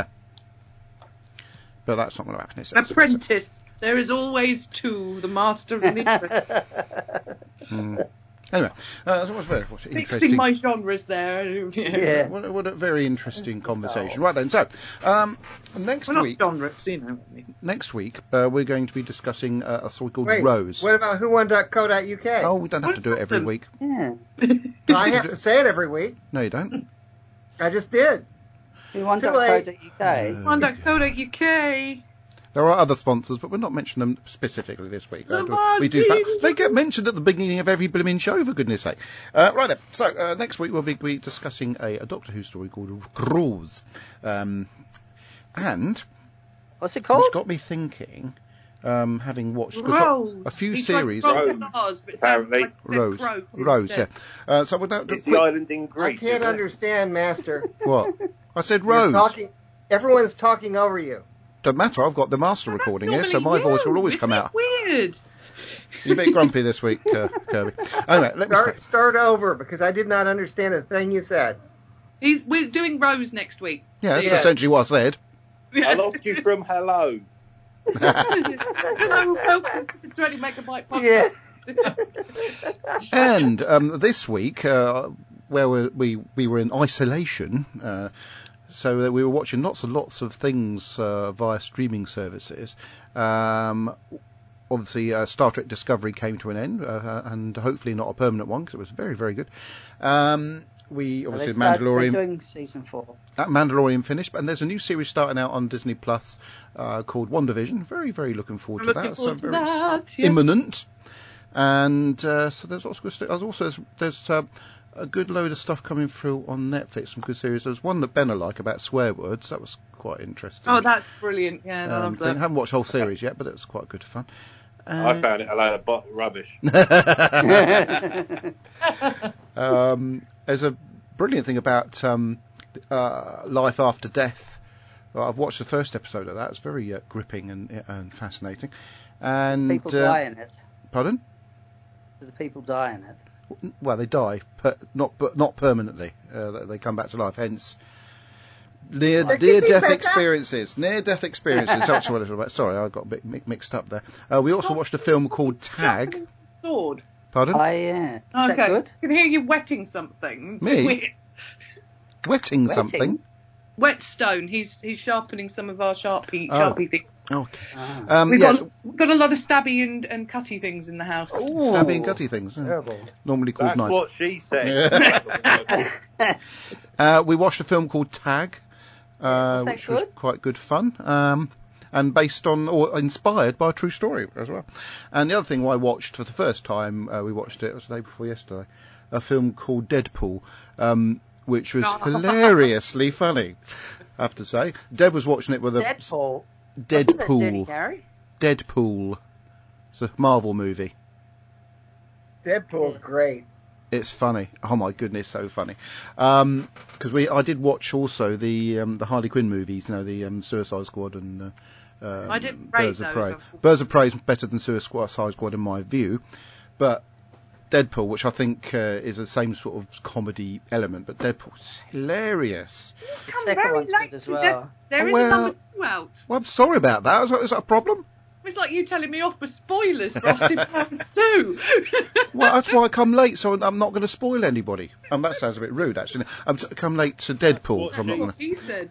But that's not going to happen, is it? Apprentice. There is always two, the master and the apprentice. Mm. Anyway, uh, that was very what Mixing interesting. my genres there. Yeah. What, a- what a very interesting conversation. Right then, so um, next We're not week, genres, you know. I mean. next week uh, we're going to be discussing uh, a story called Wait, Rose. what about who won dot co dot U K? Oh, we don't have What to do it every happened? week. Yeah. I have to say it every week. No, you don't. I just did. We want Too dot co late. dot U K. Uh, one dot co dot U K. There are other sponsors, but we're not mentioning them specifically this week. The Uh, we do. Martins. They get mentioned at the beginning of every blooming show, for goodness sake. Uh, right then. So uh, next week we'll be, be discussing a, a Doctor Who story called Rose, um, and What's it called? which got me thinking. Um, having watched 'cause Rose. a few He tried series. Rose, Rose, Rose, but it sounded apparently. like it said Rose, Crows Rose, yeah. instead. Uh, so we'll do It's quick- the island in I Greece. can't isn't it? understand, Master. what? I said You're Rose. talking. Everyone's talking over you. Don't matter. I've got the master Well, that's recording here, so my normally voice will you, always isn't come it out. Weird. You're a bit grumpy this week, uh, Kirby. Anyway, let me Start, start. start over because I did not understand a thing you said. He's, we're doing Rose next week. Yeah, that's Yes. essentially what I said. I lost you from hello. Hello, welcome to the twenty megabyte podcast. Yeah. And um, this week, uh, where we, we we were in isolation, uh, so that we were watching lots and lots of things uh, via streaming services. Um, obviously, uh, Star Trek Discovery came to an end, uh, and hopefully not a permanent one because it was very, very good. Um, we Well, obviously they started- Mandalorian. They're doing season four. That Mandalorian finished, and there's a new series starting out on Disney Plus uh, called WandaVision. Very, very looking forward I'm to looking that. forward So to very that. Yes. imminent. And uh, so there's also there's also there's, there's uh, a good load of stuff coming through on Netflix. Some good series. There's one that Ben I like about swear words. That was quite interesting. Oh, that's brilliant. Yeah, I um, love thing. that. Haven't watched the whole series yet, but it was quite good fun. I Uh, found it a load of bot rubbish. um, there's a brilliant thing about um, uh, life after death. Well, I've watched the first episode of that. It's very uh, gripping and and fascinating. And People uh, die in it. pardon? Do the people die in it? Well, they die, per, not but not permanently. Uh, they- they come back to life. Hence, Near, They're near kicking death back up. experiences. Near death experiences. That's what it's about. Sorry, I got a bit mi- mixed up there. Uh, we also watched a film called Tag. Sword. Pardon? Oh, yeah. Is Okay. that good? I can hear you wetting something. It's a bit Me? weird. Wetting, Wetting? something. Whetstone. He's he's sharpening some of our sharpie Oh. sharpie things. Okay. Ah. Um, We've yes. got we've got a lot of stabby and, and cutty things in the house. Stabby and gutty things. yeah. Terrible. Normally called That's nice. what she said. Uh, we watched a film called Tag, uh, was that which was good? quite good fun, um, and based on or inspired by a true story as well. And the other thing I watched for the first time, uh, we watched it, it was the day before yesterday, a film called Deadpool, um, which was hilariously funny, I have to say. Deb was watching it with a Deadpool. Wasn't that Dirty Deadpool. Harry? Deadpool. It's a Marvel movie. Deadpool's great. It's funny. Oh my goodness, so funny. Um 'cause we, I did watch also the um, the Harley Quinn movies. You know, the um, Suicide Squad and uh, um, I didn't rate Birds of those, Prey. unfortunately. Birds of Prey is better than Suicide Squad in my view, but Deadpool, which I think uh, is the same sort of comedy element, but Deadpool's hilarious. The Come second very one's late good as to well. Dead- There Oh, is well. a number two out. Well, I'm sorry about that. Is that, is that a problem? It's like you telling me off for spoilers for Austin Powers two. Well, that's why I come late, so I'm not going to spoil anybody. Um, that sounds a bit rude, actually. I'm t- come late to Deadpool. what So I'm not she gonna... He said.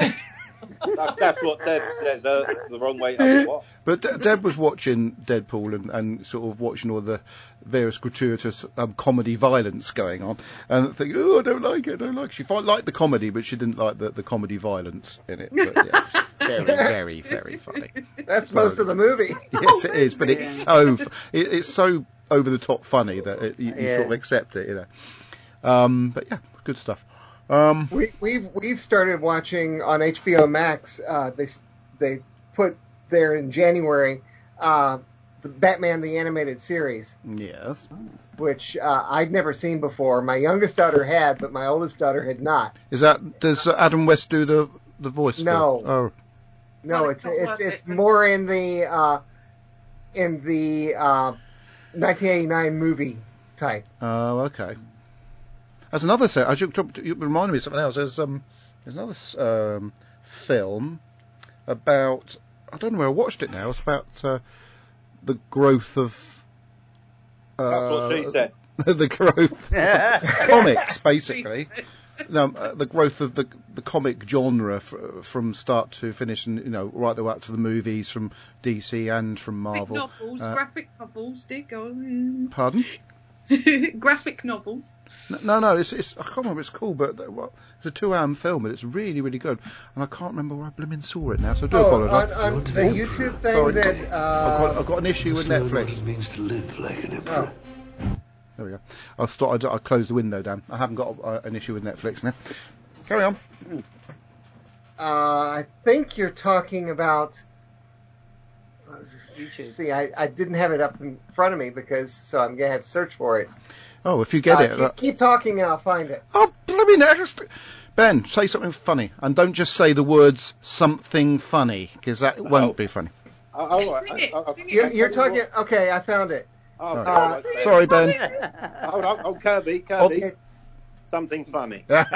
That's, that's what Deb says, uh, the wrong way up. What? But De- Deb was watching Deadpool and, and sort of watching all the various gratuitous um, comedy violence going on, and thinking, oh, I don't like it, I don't like it. She fi- liked the comedy, but she didn't like the, the comedy violence in it. But, yeah, it's very, very, very funny. That's most of the movie. Yes, it is, but it's so f- it, it's so over the top funny that it, you, you Yeah. sort of accept it, you know. Um, but yeah, good stuff. Um, We, we've we've started watching on H B O Max. Uh, they they put there in January uh, the Batman the Animated Series, yes. which uh, I'd never seen before. My youngest daughter had, but my oldest daughter had not. Is that does Adam West do the the voice? No. For, oh, No, Well, it's it's not it's worth it's it. more in the uh, in the uh, nineteen eighty-nine movie type. oh, okay. There's another set. I just, you reminded me of something else. There's um, there's another um, film about. I don't know where I watched it now. It's about uh, the growth of. Uh, That's what she said. the growth of comics, basically. No, uh, the growth of the the comic genre f- from start to finish, and you know, right the way up to the movies from D C and from Marvel. Graphic novels, Uh, graphic novels, did go on. Pardon? Graphic novels. No, no, it's, it's I can't remember what it's called, but uh, well, it's a two-hour film, and it's really, really good. And I can't remember where I blimmin' saw it now, so I do Oh, apologise. on, on the YouTube thing Sorry. that I've uh, got I've got an issue with Netflix. it means to live like an emperor. There we go. I thought I'd, I closed the window down. I haven't got uh, an issue with Netflix now. Carry on. uh, I think you're talking about. YouTube. See, I, I didn't have it up in front of me because so I'm gonna have to search for it. Oh, if you get Uh, it. keep, uh, keep talking and I'll find it. Oh, bloody no, just Ben, say something funny, and don't just say the words "something funny" because that won't be funny. Oh, all right. Sing it, I- I- sing it. You're, you're talking. Okay, I found it. Oh, Sorry. all right, Ben. Sorry, Ben. Hold on, oh, Kirby, Kirby. It, Something funny. it's,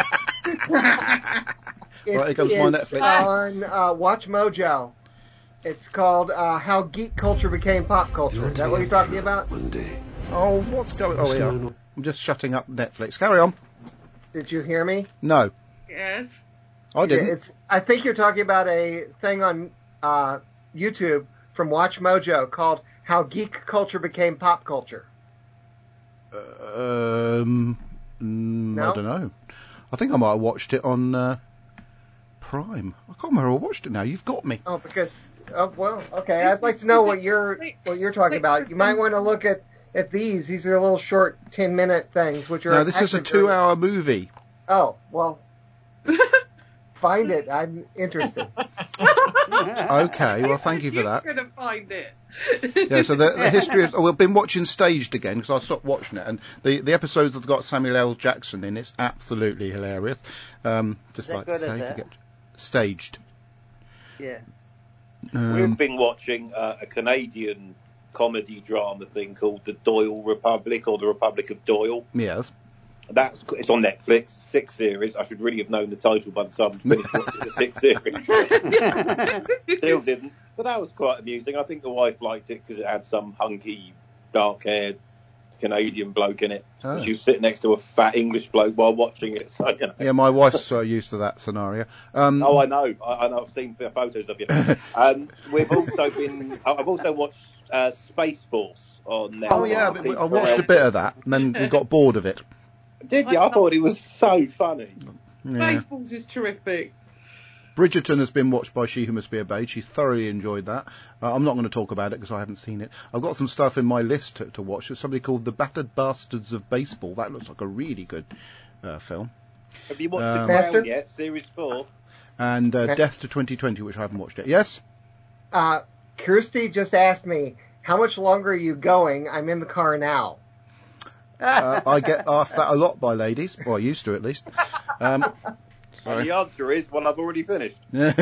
Right, here comes my it's Netflix. on uh, Watch Mojo. It's called uh, How Geek Culture Became Pop Culture. Is that what you're talking about? One day. Oh, what's going? Oh, yeah. I'm just shutting up Netflix. Carry on. Did you hear me? No, Yes. I didn't. It's. I think you're talking about a thing on uh, YouTube from Watch Mojo called How Geek Culture Became Pop Culture. Um, mm, No? I don't know. I think I might have watched it on uh, Prime. I can't remember. I watched it now. You've got me. Oh, because oh well, okay. I'd like to know what you're what you're talking about. You might want to look at, at these. These are little short ten minute things, which are No, this is a actually very- two-hour movie. Oh well, find it. I'm interested. Okay, well, thank you for that. You're gonna find it. Yeah, so the, the history of... Oh, we've been watching Staged again, because I stopped watching it, and the, the episodes have got Samuel L. Jackson in. It's absolutely hilarious. Um, just that like good, to say, is to it? get Staged. Yeah. Um, We've been watching uh, a Canadian comedy drama thing called The Doyle Republic or The Republic of Doyle. yes. That's it's on Netflix, six series. I should really have known the title by the time I finished watching the six series. Still didn't, but that was quite amusing. I think the wife liked it because it had some hunky, dark-haired Canadian bloke in it. Oh. She was sitting next to a fat English bloke while watching it. So, you know. Yeah, my wife's uh, used to that scenario. Um, oh, I know. I, I know. I've seen the photos of you. um, we've also been. I've also watched uh, Space Force on Netflix. oh yeah, but I watched a bit of that and then we got bored of it. Did you? I thought it was so funny. Yeah. Spaceballs is terrific. Bridgerton has been watched by She Who Must Be Obeyed. She thoroughly enjoyed that. Uh, I'm not going to talk about it because I haven't seen it. I've got some stuff in my list to, to watch. There's something called The Battered Bastards of Baseball. That looks like a really good uh, film. Have you watched Um, The Master? Crown yet? Series four. And uh, Yes. Death to twenty twenty, which I haven't watched yet. Yes? Uh, Kirsty just asked me, how much longer are you going? I'm in the car now. Uh, I get asked that a lot by ladies. Well, I used to at least. Um, And sorry. the answer is, well, I've already finished.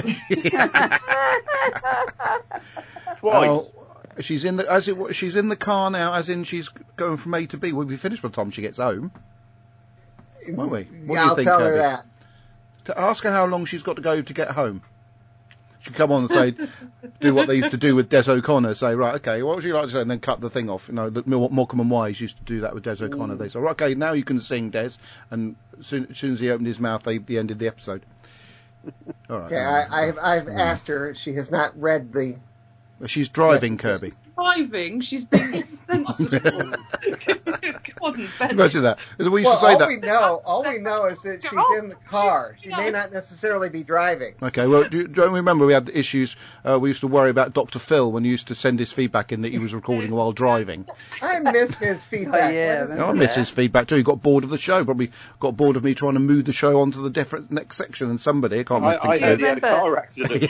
Twice. Oh, she's in the as it she's in the car now, as in she's going from A to B. We'll be finished by the time she gets home, won't we? What yeah, do you I'll think, tell Kirby? her that. To ask her how long she's got to go to get home. She could come on and say, do what they used to do with Des O'Connor. Say, right, okay, what would you like to say? And then cut the thing off. You know, the, Morecambe and Wise used to do that with Des O'Connor. Mm. They say, right, okay, now you can sing, Des. And as soon, as soon as he opened his mouth, they, they ended the episode. All right. Okay, I, I've, I've asked her. She has not read the. She's driving, Yes, Kirby. Driving, she's being insensible. Come on, Ben. Imagine that. We used Well, to say all that. we know, all we know is that she's in the car. She may not necessarily be driving. Okay, well, do you, don't you remember we had the issues, uh, we used to worry about Doctor Phil when he used to send his feedback in that he was recording while driving. I miss his feedback. Oh, yeah, What is that's I it? miss his feedback too. He got bored of the show, probably got bored of me trying to move the show onto the different next section, and somebody, I can't I, remember. I heard he had a Remember- car accident.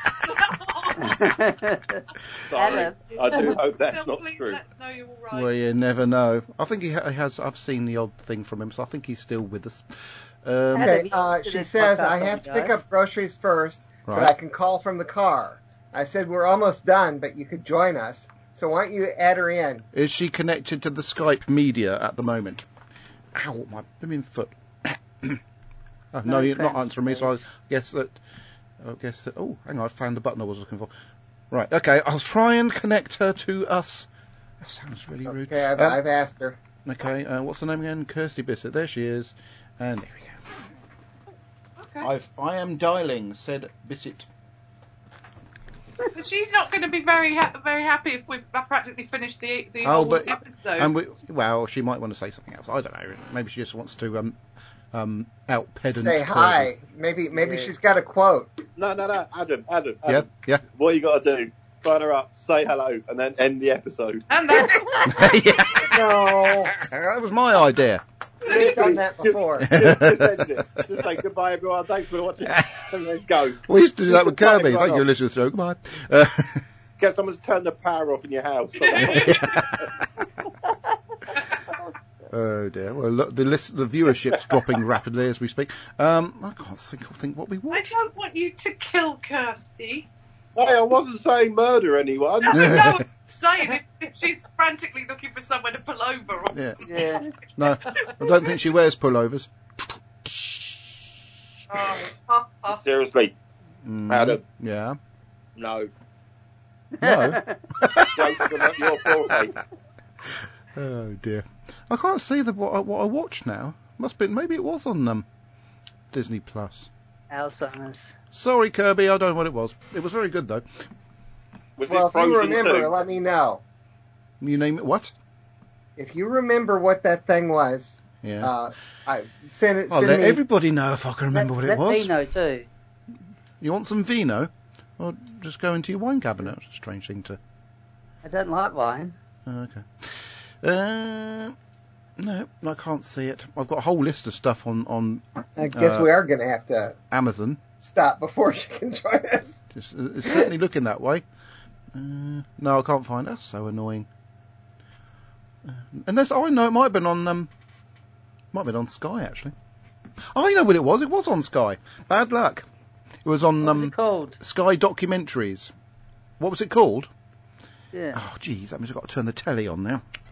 Sorry. Adam. I do hope that's Phil, not please true. let us know you're all right. Well, you never know. I think he, ha- he has. I've seen the odd thing from him, so I think he's still with us. Um, Adam, Okay, you uh, listen to she this says podcast I on have the to pick go. up groceries first, but Right. I can call from the car. I said we're almost done, but you could join us. So why don't you add her in? is she connected to the Skype media at the moment? Ow, my blooming foot. oh, no, No you're not cramps, answering me, so I please. guess that. I guess that. Oh, hang on, I found the button I was looking for. Right, okay, I'll try and connect her to us. That sounds really rude. Okay, I've, Um, I've asked her. Okay, uh, what's the name again? Kirsty Bissett. There she is. And there we Okay. go. I've, I am dialing, said Bissett. But she's not going to be very ha- very happy if we've practically finished the the Oh, whole but- episode. And we, well, she might want to say something else. I don't know. Maybe she just wants to um, um, out pedant. Say Kirby. hi. Maybe maybe Yeah. she's got a quote. No, no, no. Adam, Adam, Yeah, Adam. yeah. What you got to do? Phone her up, say hello, and then end the episode. and that's yeah. No, That was my idea. we've done that before. just, just end it. Just say goodbye, everyone. Thanks for watching. And then go. We used to do that with Goodbye, Kirby. right Thank you, off. listeners. So goodbye. Uh, Get someone to turn the power off in your house. oh dear. Well, look, the list, the viewership's dropping rapidly as we speak. Um, I can't think, think what we I watched. don't want you to kill Kirsty. Hey, I wasn't saying murder anyone. No, no, saying if, if she's frantically looking for somewhere to pull over or Yeah. something. Yeah. No, I don't think she wears pullovers. Oh, ha, ha. Seriously, Mm, Adam. Yeah. no. No. Jokes are not your forte. Oh dear. I can't see the what I, what I watched now. Must be maybe it was on um, Disney Plus. Alzheimer's. Sorry, Kirby. I don't know what it was. It was very good though. Was Well, it if you Frozen remember, two? let me know. You name it what? If you remember what that thing was, Yeah. uh, I send it. I'll Send let me. everybody know if I can remember let, what it let was. me know too. You want some vino? Or just go into your wine cabinet. It's a strange thing to. I don't like wine. Oh, okay. Uh, no, I can't see it. I've got a whole list of stuff on on I guess uh, we are going to have to Amazon. stop before she can join us. Just, it's certainly looking that way. Uh, no, I can't find it. That's so annoying. Uh, unless oh, I know it might have been on um, might have been on Sky actually. I know what it was. It was on Sky. Bad luck. It was on What was um, it called? Sky Documentaries. What was it called? Yeah. Oh, geez, that means I've got to turn the telly on now.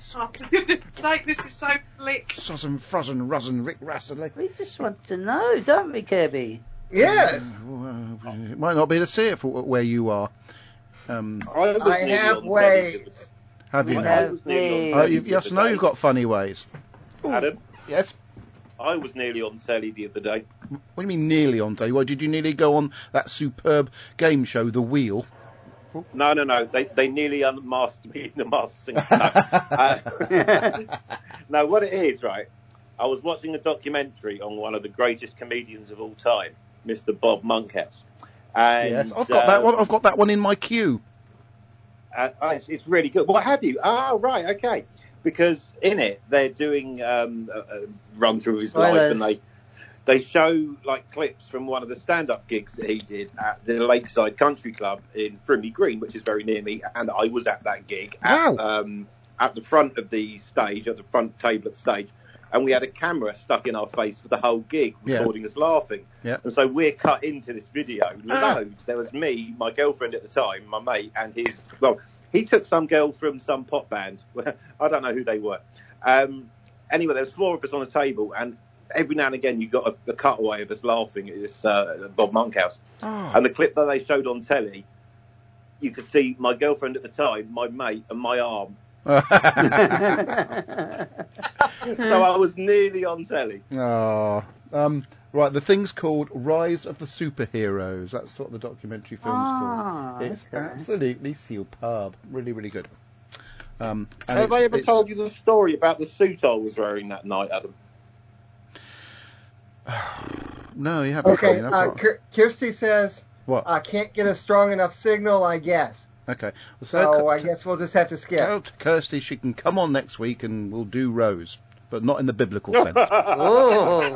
Oh, for goodness sake, this is so slick. Susan, Frozen, Rosin, Rick Rassley. We just want to know, don't we, Kirby? Yes. Well, it might not be to see it for where you are. Um, I, was I nearly have on ways. have you We now? I have was nearly on ways. Oh, telly you've, the yes, other no, day. you've got funny ways. Adam, Yes. I was nearly on telly the other day. What do you mean nearly on telly? Why did you nearly go on that superb game show, The Wheel? No, no, no. They they nearly unmasked me in the Masked Singer. No. Uh, no, what it is, right? I was watching a documentary on one of the greatest comedians of all time, Mister Bob Monkhouse. And, Yes, I've got that um, one. I've got that one in my queue. Uh, it's, it's really good. What have you? Ah, right, okay. Because in it, they're doing um, a, a run through his Spoilers. life, and they they show like clips from one of the stand-up gigs that he did at the Lakeside Country Club in Frimley Green, which is very near me, and I was at that gig at, Wow. um, at the front of the stage, at the front table at the stage, and we had a camera stuck in our face for the whole gig, Yeah. recording us laughing. Yeah. And so we're cut into this video, Ah. loads. There was me, my girlfriend at the time, my mate, and his, well, he took some girl from some pop band. I don't know who they were. Um, anyway, there was four of us on a table, and every now and again you got a, a cutaway of us laughing at this uh, Bob Monkhouse. Oh. And the clip that they showed on telly, you could see my girlfriend at the time, my mate, and my arm. So I was nearly on telly. Oh. Um, right, the thing's called Rise of the Superheroes. That's what the documentary film's Ah, called. It's okay. absolutely superb. Really, really good. Um, and Have it's- I ever it's- told you the story about the suit I was wearing that night, Adam? No, you haven't. Okay, told me, no, uh, what? Kir- Kirsty says, What? I can't get a strong enough signal, I guess. Okay. Well, So so, I guess we'll just have to skip. tell Kirsty she can come on next week and we'll do Rose, but not in the biblical sense. Oh.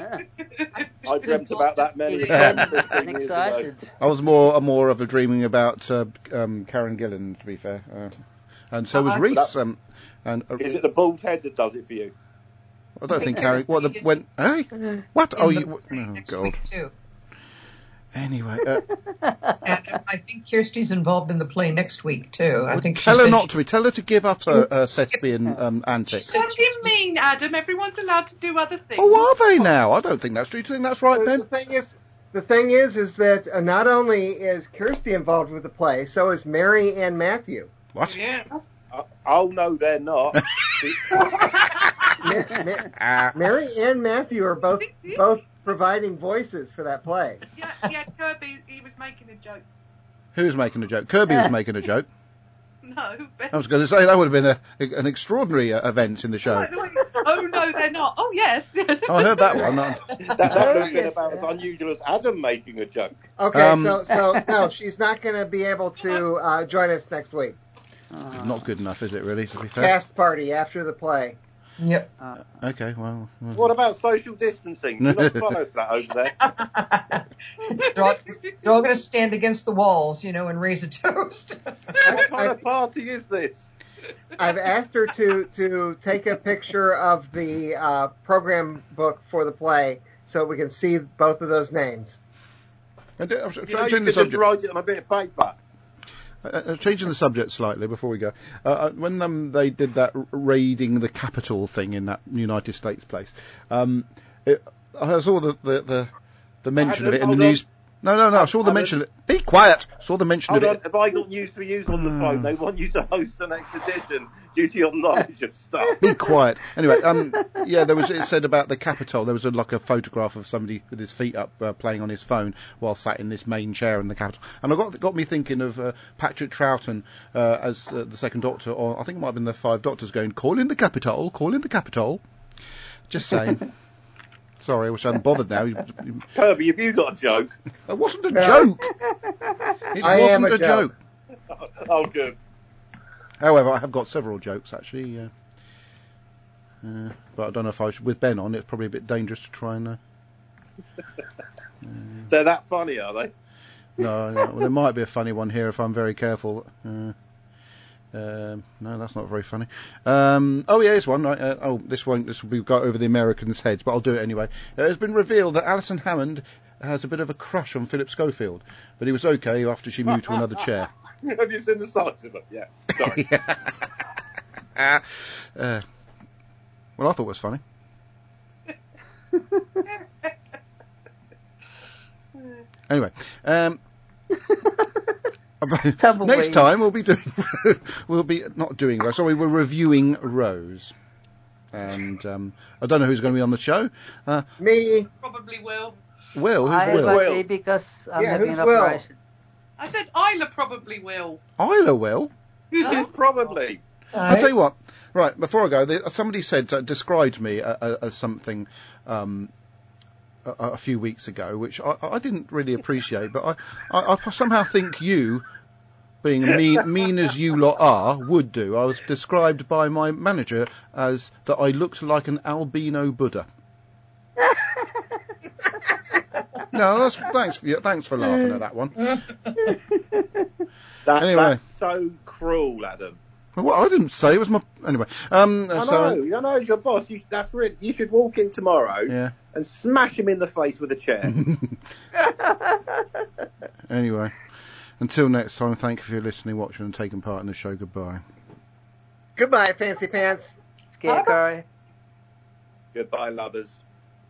I dreamt about that many a Yeah. time. fifteen I'm years excited. ago. I was more more of a dreaming about uh, um, Karen Gillan, to be fair, uh, and so was Uh, Reese. Um, and uh, Is it the bald head that does it for you? I don't I think think Karen. there's What the three when? Hey, what? in Oh, the you. play Oh next God. week too. Anyway, uh, And I think Kirsty's involved in the play next week too. I think she tell her said not she- to be. Tell her to give up her, her Skip. thespian um, antics. said What do you mean, Adam? Everyone's allowed to do other things. Oh, are they now? I don't think that's true. Do you think that's right, The, the Ben? thing is, the thing is, is that uh, not only is Kirsty involved with the play, so is Mary and Matthew. What? Yeah. Uh, oh no, they're not. Ma- Ma- Mary and Matthew are both both providing voices for that play. Yeah, yeah, Kirby, he was making a joke. Who's making a joke? Kirby was making a joke. No, Ben. I was going to say that would have been a, an extraordinary uh, event in the show. Like, like, oh, no, they're not. Oh, yes. I heard that one. I- that that would have been yes, about as unusual as Adam making a joke. Okay, Um, so so no, she's not going to be able to uh, join us next week. Not good enough, is it? Really? To be fair. Cast party after the play. Yep. Okay. Well. well. What about social distancing? Do you not follow that over there? They're all, they're all going to stand against the walls, you know, and raise a toast. What kind of party is this? I've asked her to to take a picture of the uh, program book for the play so we can see both of those names. And, uh, I'm You know, you changing could the just subject. write it on a bit of paper. Uh, uh, changing the subject slightly before we go. Uh, uh, when um, they did that r- raiding the Capitol thing in that United States place, um, it, I saw the the, the, the mention of it in the Hold on. news. No, no, no. I saw the Alan. mention of it. Be quiet. Saw the mention Hold of on, it. have I got news for you on the phone? They want you to host an expedition due to your knowledge of stuff. Be quiet. Anyway, um, yeah, there was. It said about the Capitol. There was a, like a photograph of somebody with his feet up, uh, playing on his phone while sat in this main chair in the Capitol, and it got got me thinking of uh, Patrick Troughton uh, as uh, the second Doctor, or I think it might have been the Five Doctors, going, "Call in the Capitol, call in the Capitol." Just saying. Sorry, I wish I hadn't bothered now. Kirby, have you got a joke? It wasn't a No. joke. It I am wasn't a a joke. joke. Oh, good. However, I have got several jokes actually. Uh, uh, but I don't know if I should. With Ben on, it's probably a bit dangerous to try and. Uh, They're that funny, are they? no, no, well, there might be a funny one here if I'm very careful. Uh, um, no, that's not very funny. Um, oh, yeah, here's one. Right. Uh, oh, this won't. This will be go over the Americans' heads, but I'll do it anyway. Uh, it's been revealed that Alison Hammond has a bit of a crush on Philip Schofield, but he was okay after she moved to another chair. Have you seen the size of it? Yeah. Sorry. uh, well, I thought it was funny. Anyway, um, next time we'll be doing we'll be not doing Rose. Sorry, we're reviewing Rose, and um, I don't know who's going to be on the show. Uh, Me. Probably Will. Will, who's I Will? won't be because I'm Yeah, having who's an Will? operation. I said Isla probably will. Isla will. Probably. I'll tell you what. Right, before I go, there, somebody said uh, described me uh, uh, as something um, a, a few weeks ago, which I, I didn't really appreciate, but I, I, I somehow think you, being mean, mean as you lot are, would do. I was described by my manager as that I looked like an albino Buddha. No, that's, thanks for thanks for laughing at that one. That, Anyway. That's so cruel, Adam. Well, I didn't say it was my anyway. Um, I so, know, I know, it's your boss. You, that's really, you should walk in tomorrow Yeah. and smash him in the face with a chair. Anyway, until next time, thank you for listening, watching, and taking part in the show. Goodbye. Goodbye, Fancy Pants. Scarecrow. Goodbye, lovers.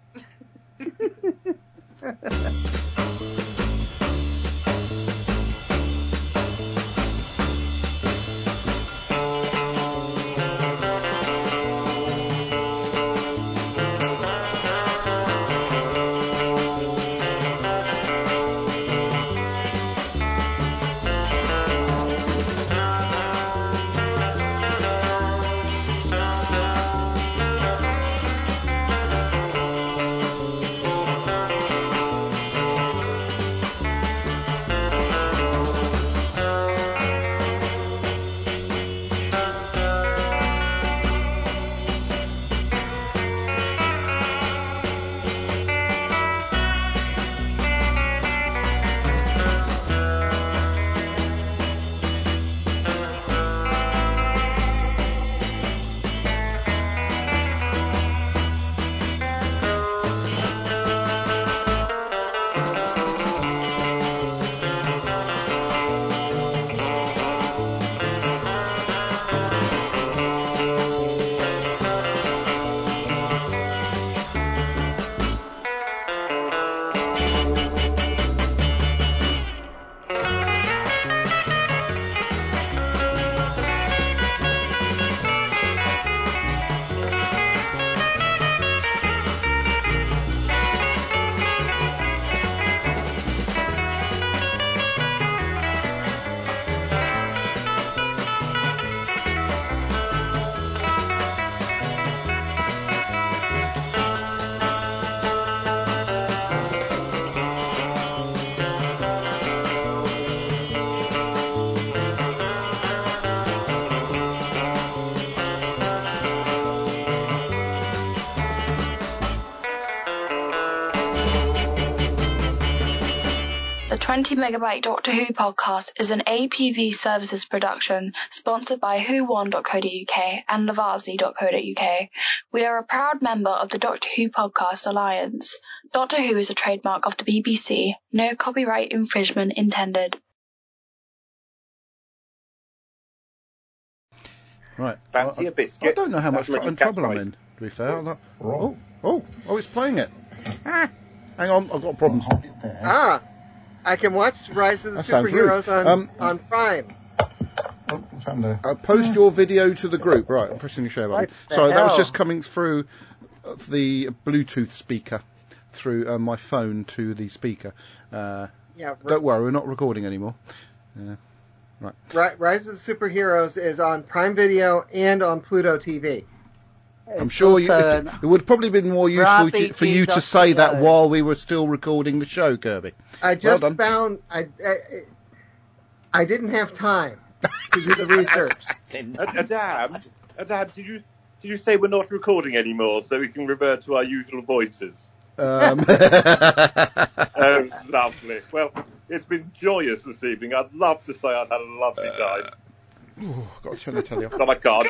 The twenty megabyte Doctor Who podcast is an A P V Services production sponsored by who one dot co dot U K and Lavazi dot co dot U K. We are a proud member of the Doctor Who Podcast Alliance. Doctor Who is a trademark of the B B C. No copyright infringement intended. Right. Fancy I, a biscuit? I don't know how much That's tr- really trouble I'm catchphrase. in, to be fair. I'm not, oh, oh, oh, it's playing it. Ah, hang on, I've got problems. Ah, I can watch Rise of the That sounds Superheroes rude. on, Um, on Prime. Oh, what's happened there? Uh, post your video to the group. Right, I'm pressing the share button. What the Sorry, that was hell? just coming through uh, the Bluetooth speaker, through uh, my phone to the speaker. Uh, Yeah, don't worry, we're not recording anymore. Uh, right. Ri- Rise of the Superheroes is on Prime Video and on Pluto T V. I'm sure you, also if, it would probably been more useful Ravi to, for you to say that while we were still recording the show, Kirby. I just well done. found I, I I didn't have time to do the research. Adam, Adam, did you did you say we're not recording anymore so we can revert to our usual voices? Um. Oh, lovely. Well, it's been joyous this evening. I'd love to say I've had a lovely time. Oh, got to turn the telly off. Oh my God.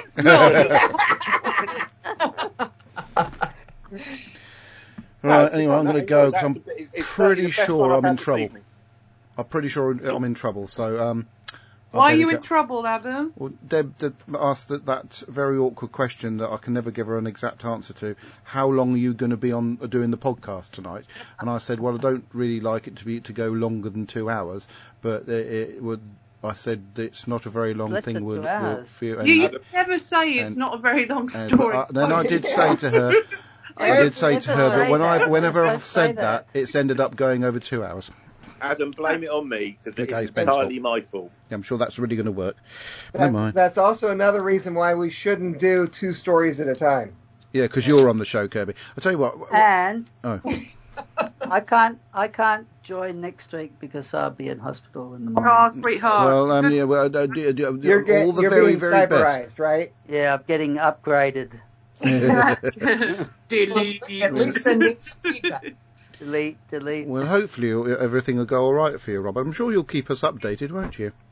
Right, anyway, I'm going to go because I'm That's a bit- it's- it's pretty certainly the best sure one I've I'm in had this trouble. evening. I'm pretty sure I'm in trouble. So um, Why are better you in go- trouble, Adam? Well, Deb, Deb asked that, that very awkward question that I can never give her an exact answer to. How long are you going to be on uh, doing the podcast tonight? And I said, well, I don't really like it to be to go longer than two hours, but it, it would. I said it's not a very long less thing. than Would two hours. feel, You, you never say it's and- not a very long and- story. uh, then I did say to her, I did say to her, but when I, whenever I've said that, it's ended up going over two hours. Adam, blame it on me because Okay, it's it's Ben's entirely my fault. Yeah, I'm sure that's really going to work. Never That's, mind. that's also another reason why we shouldn't do two stories at a time. Yeah, because you're on the show, Kirby. I'll tell you what. what And oh. I can't I can't join next week because I'll be in hospital in the morning. Oh, sweetheart. Well, um, yeah, well, uh, do, do, You're, get, all the you're very, being very cyberized, best. right? Yeah, I'm getting upgraded. Delete. At least send me some feedback. Delete, delete. Well, hopefully everything will go all right for you, Robert. I'm sure you'll keep us updated, won't you?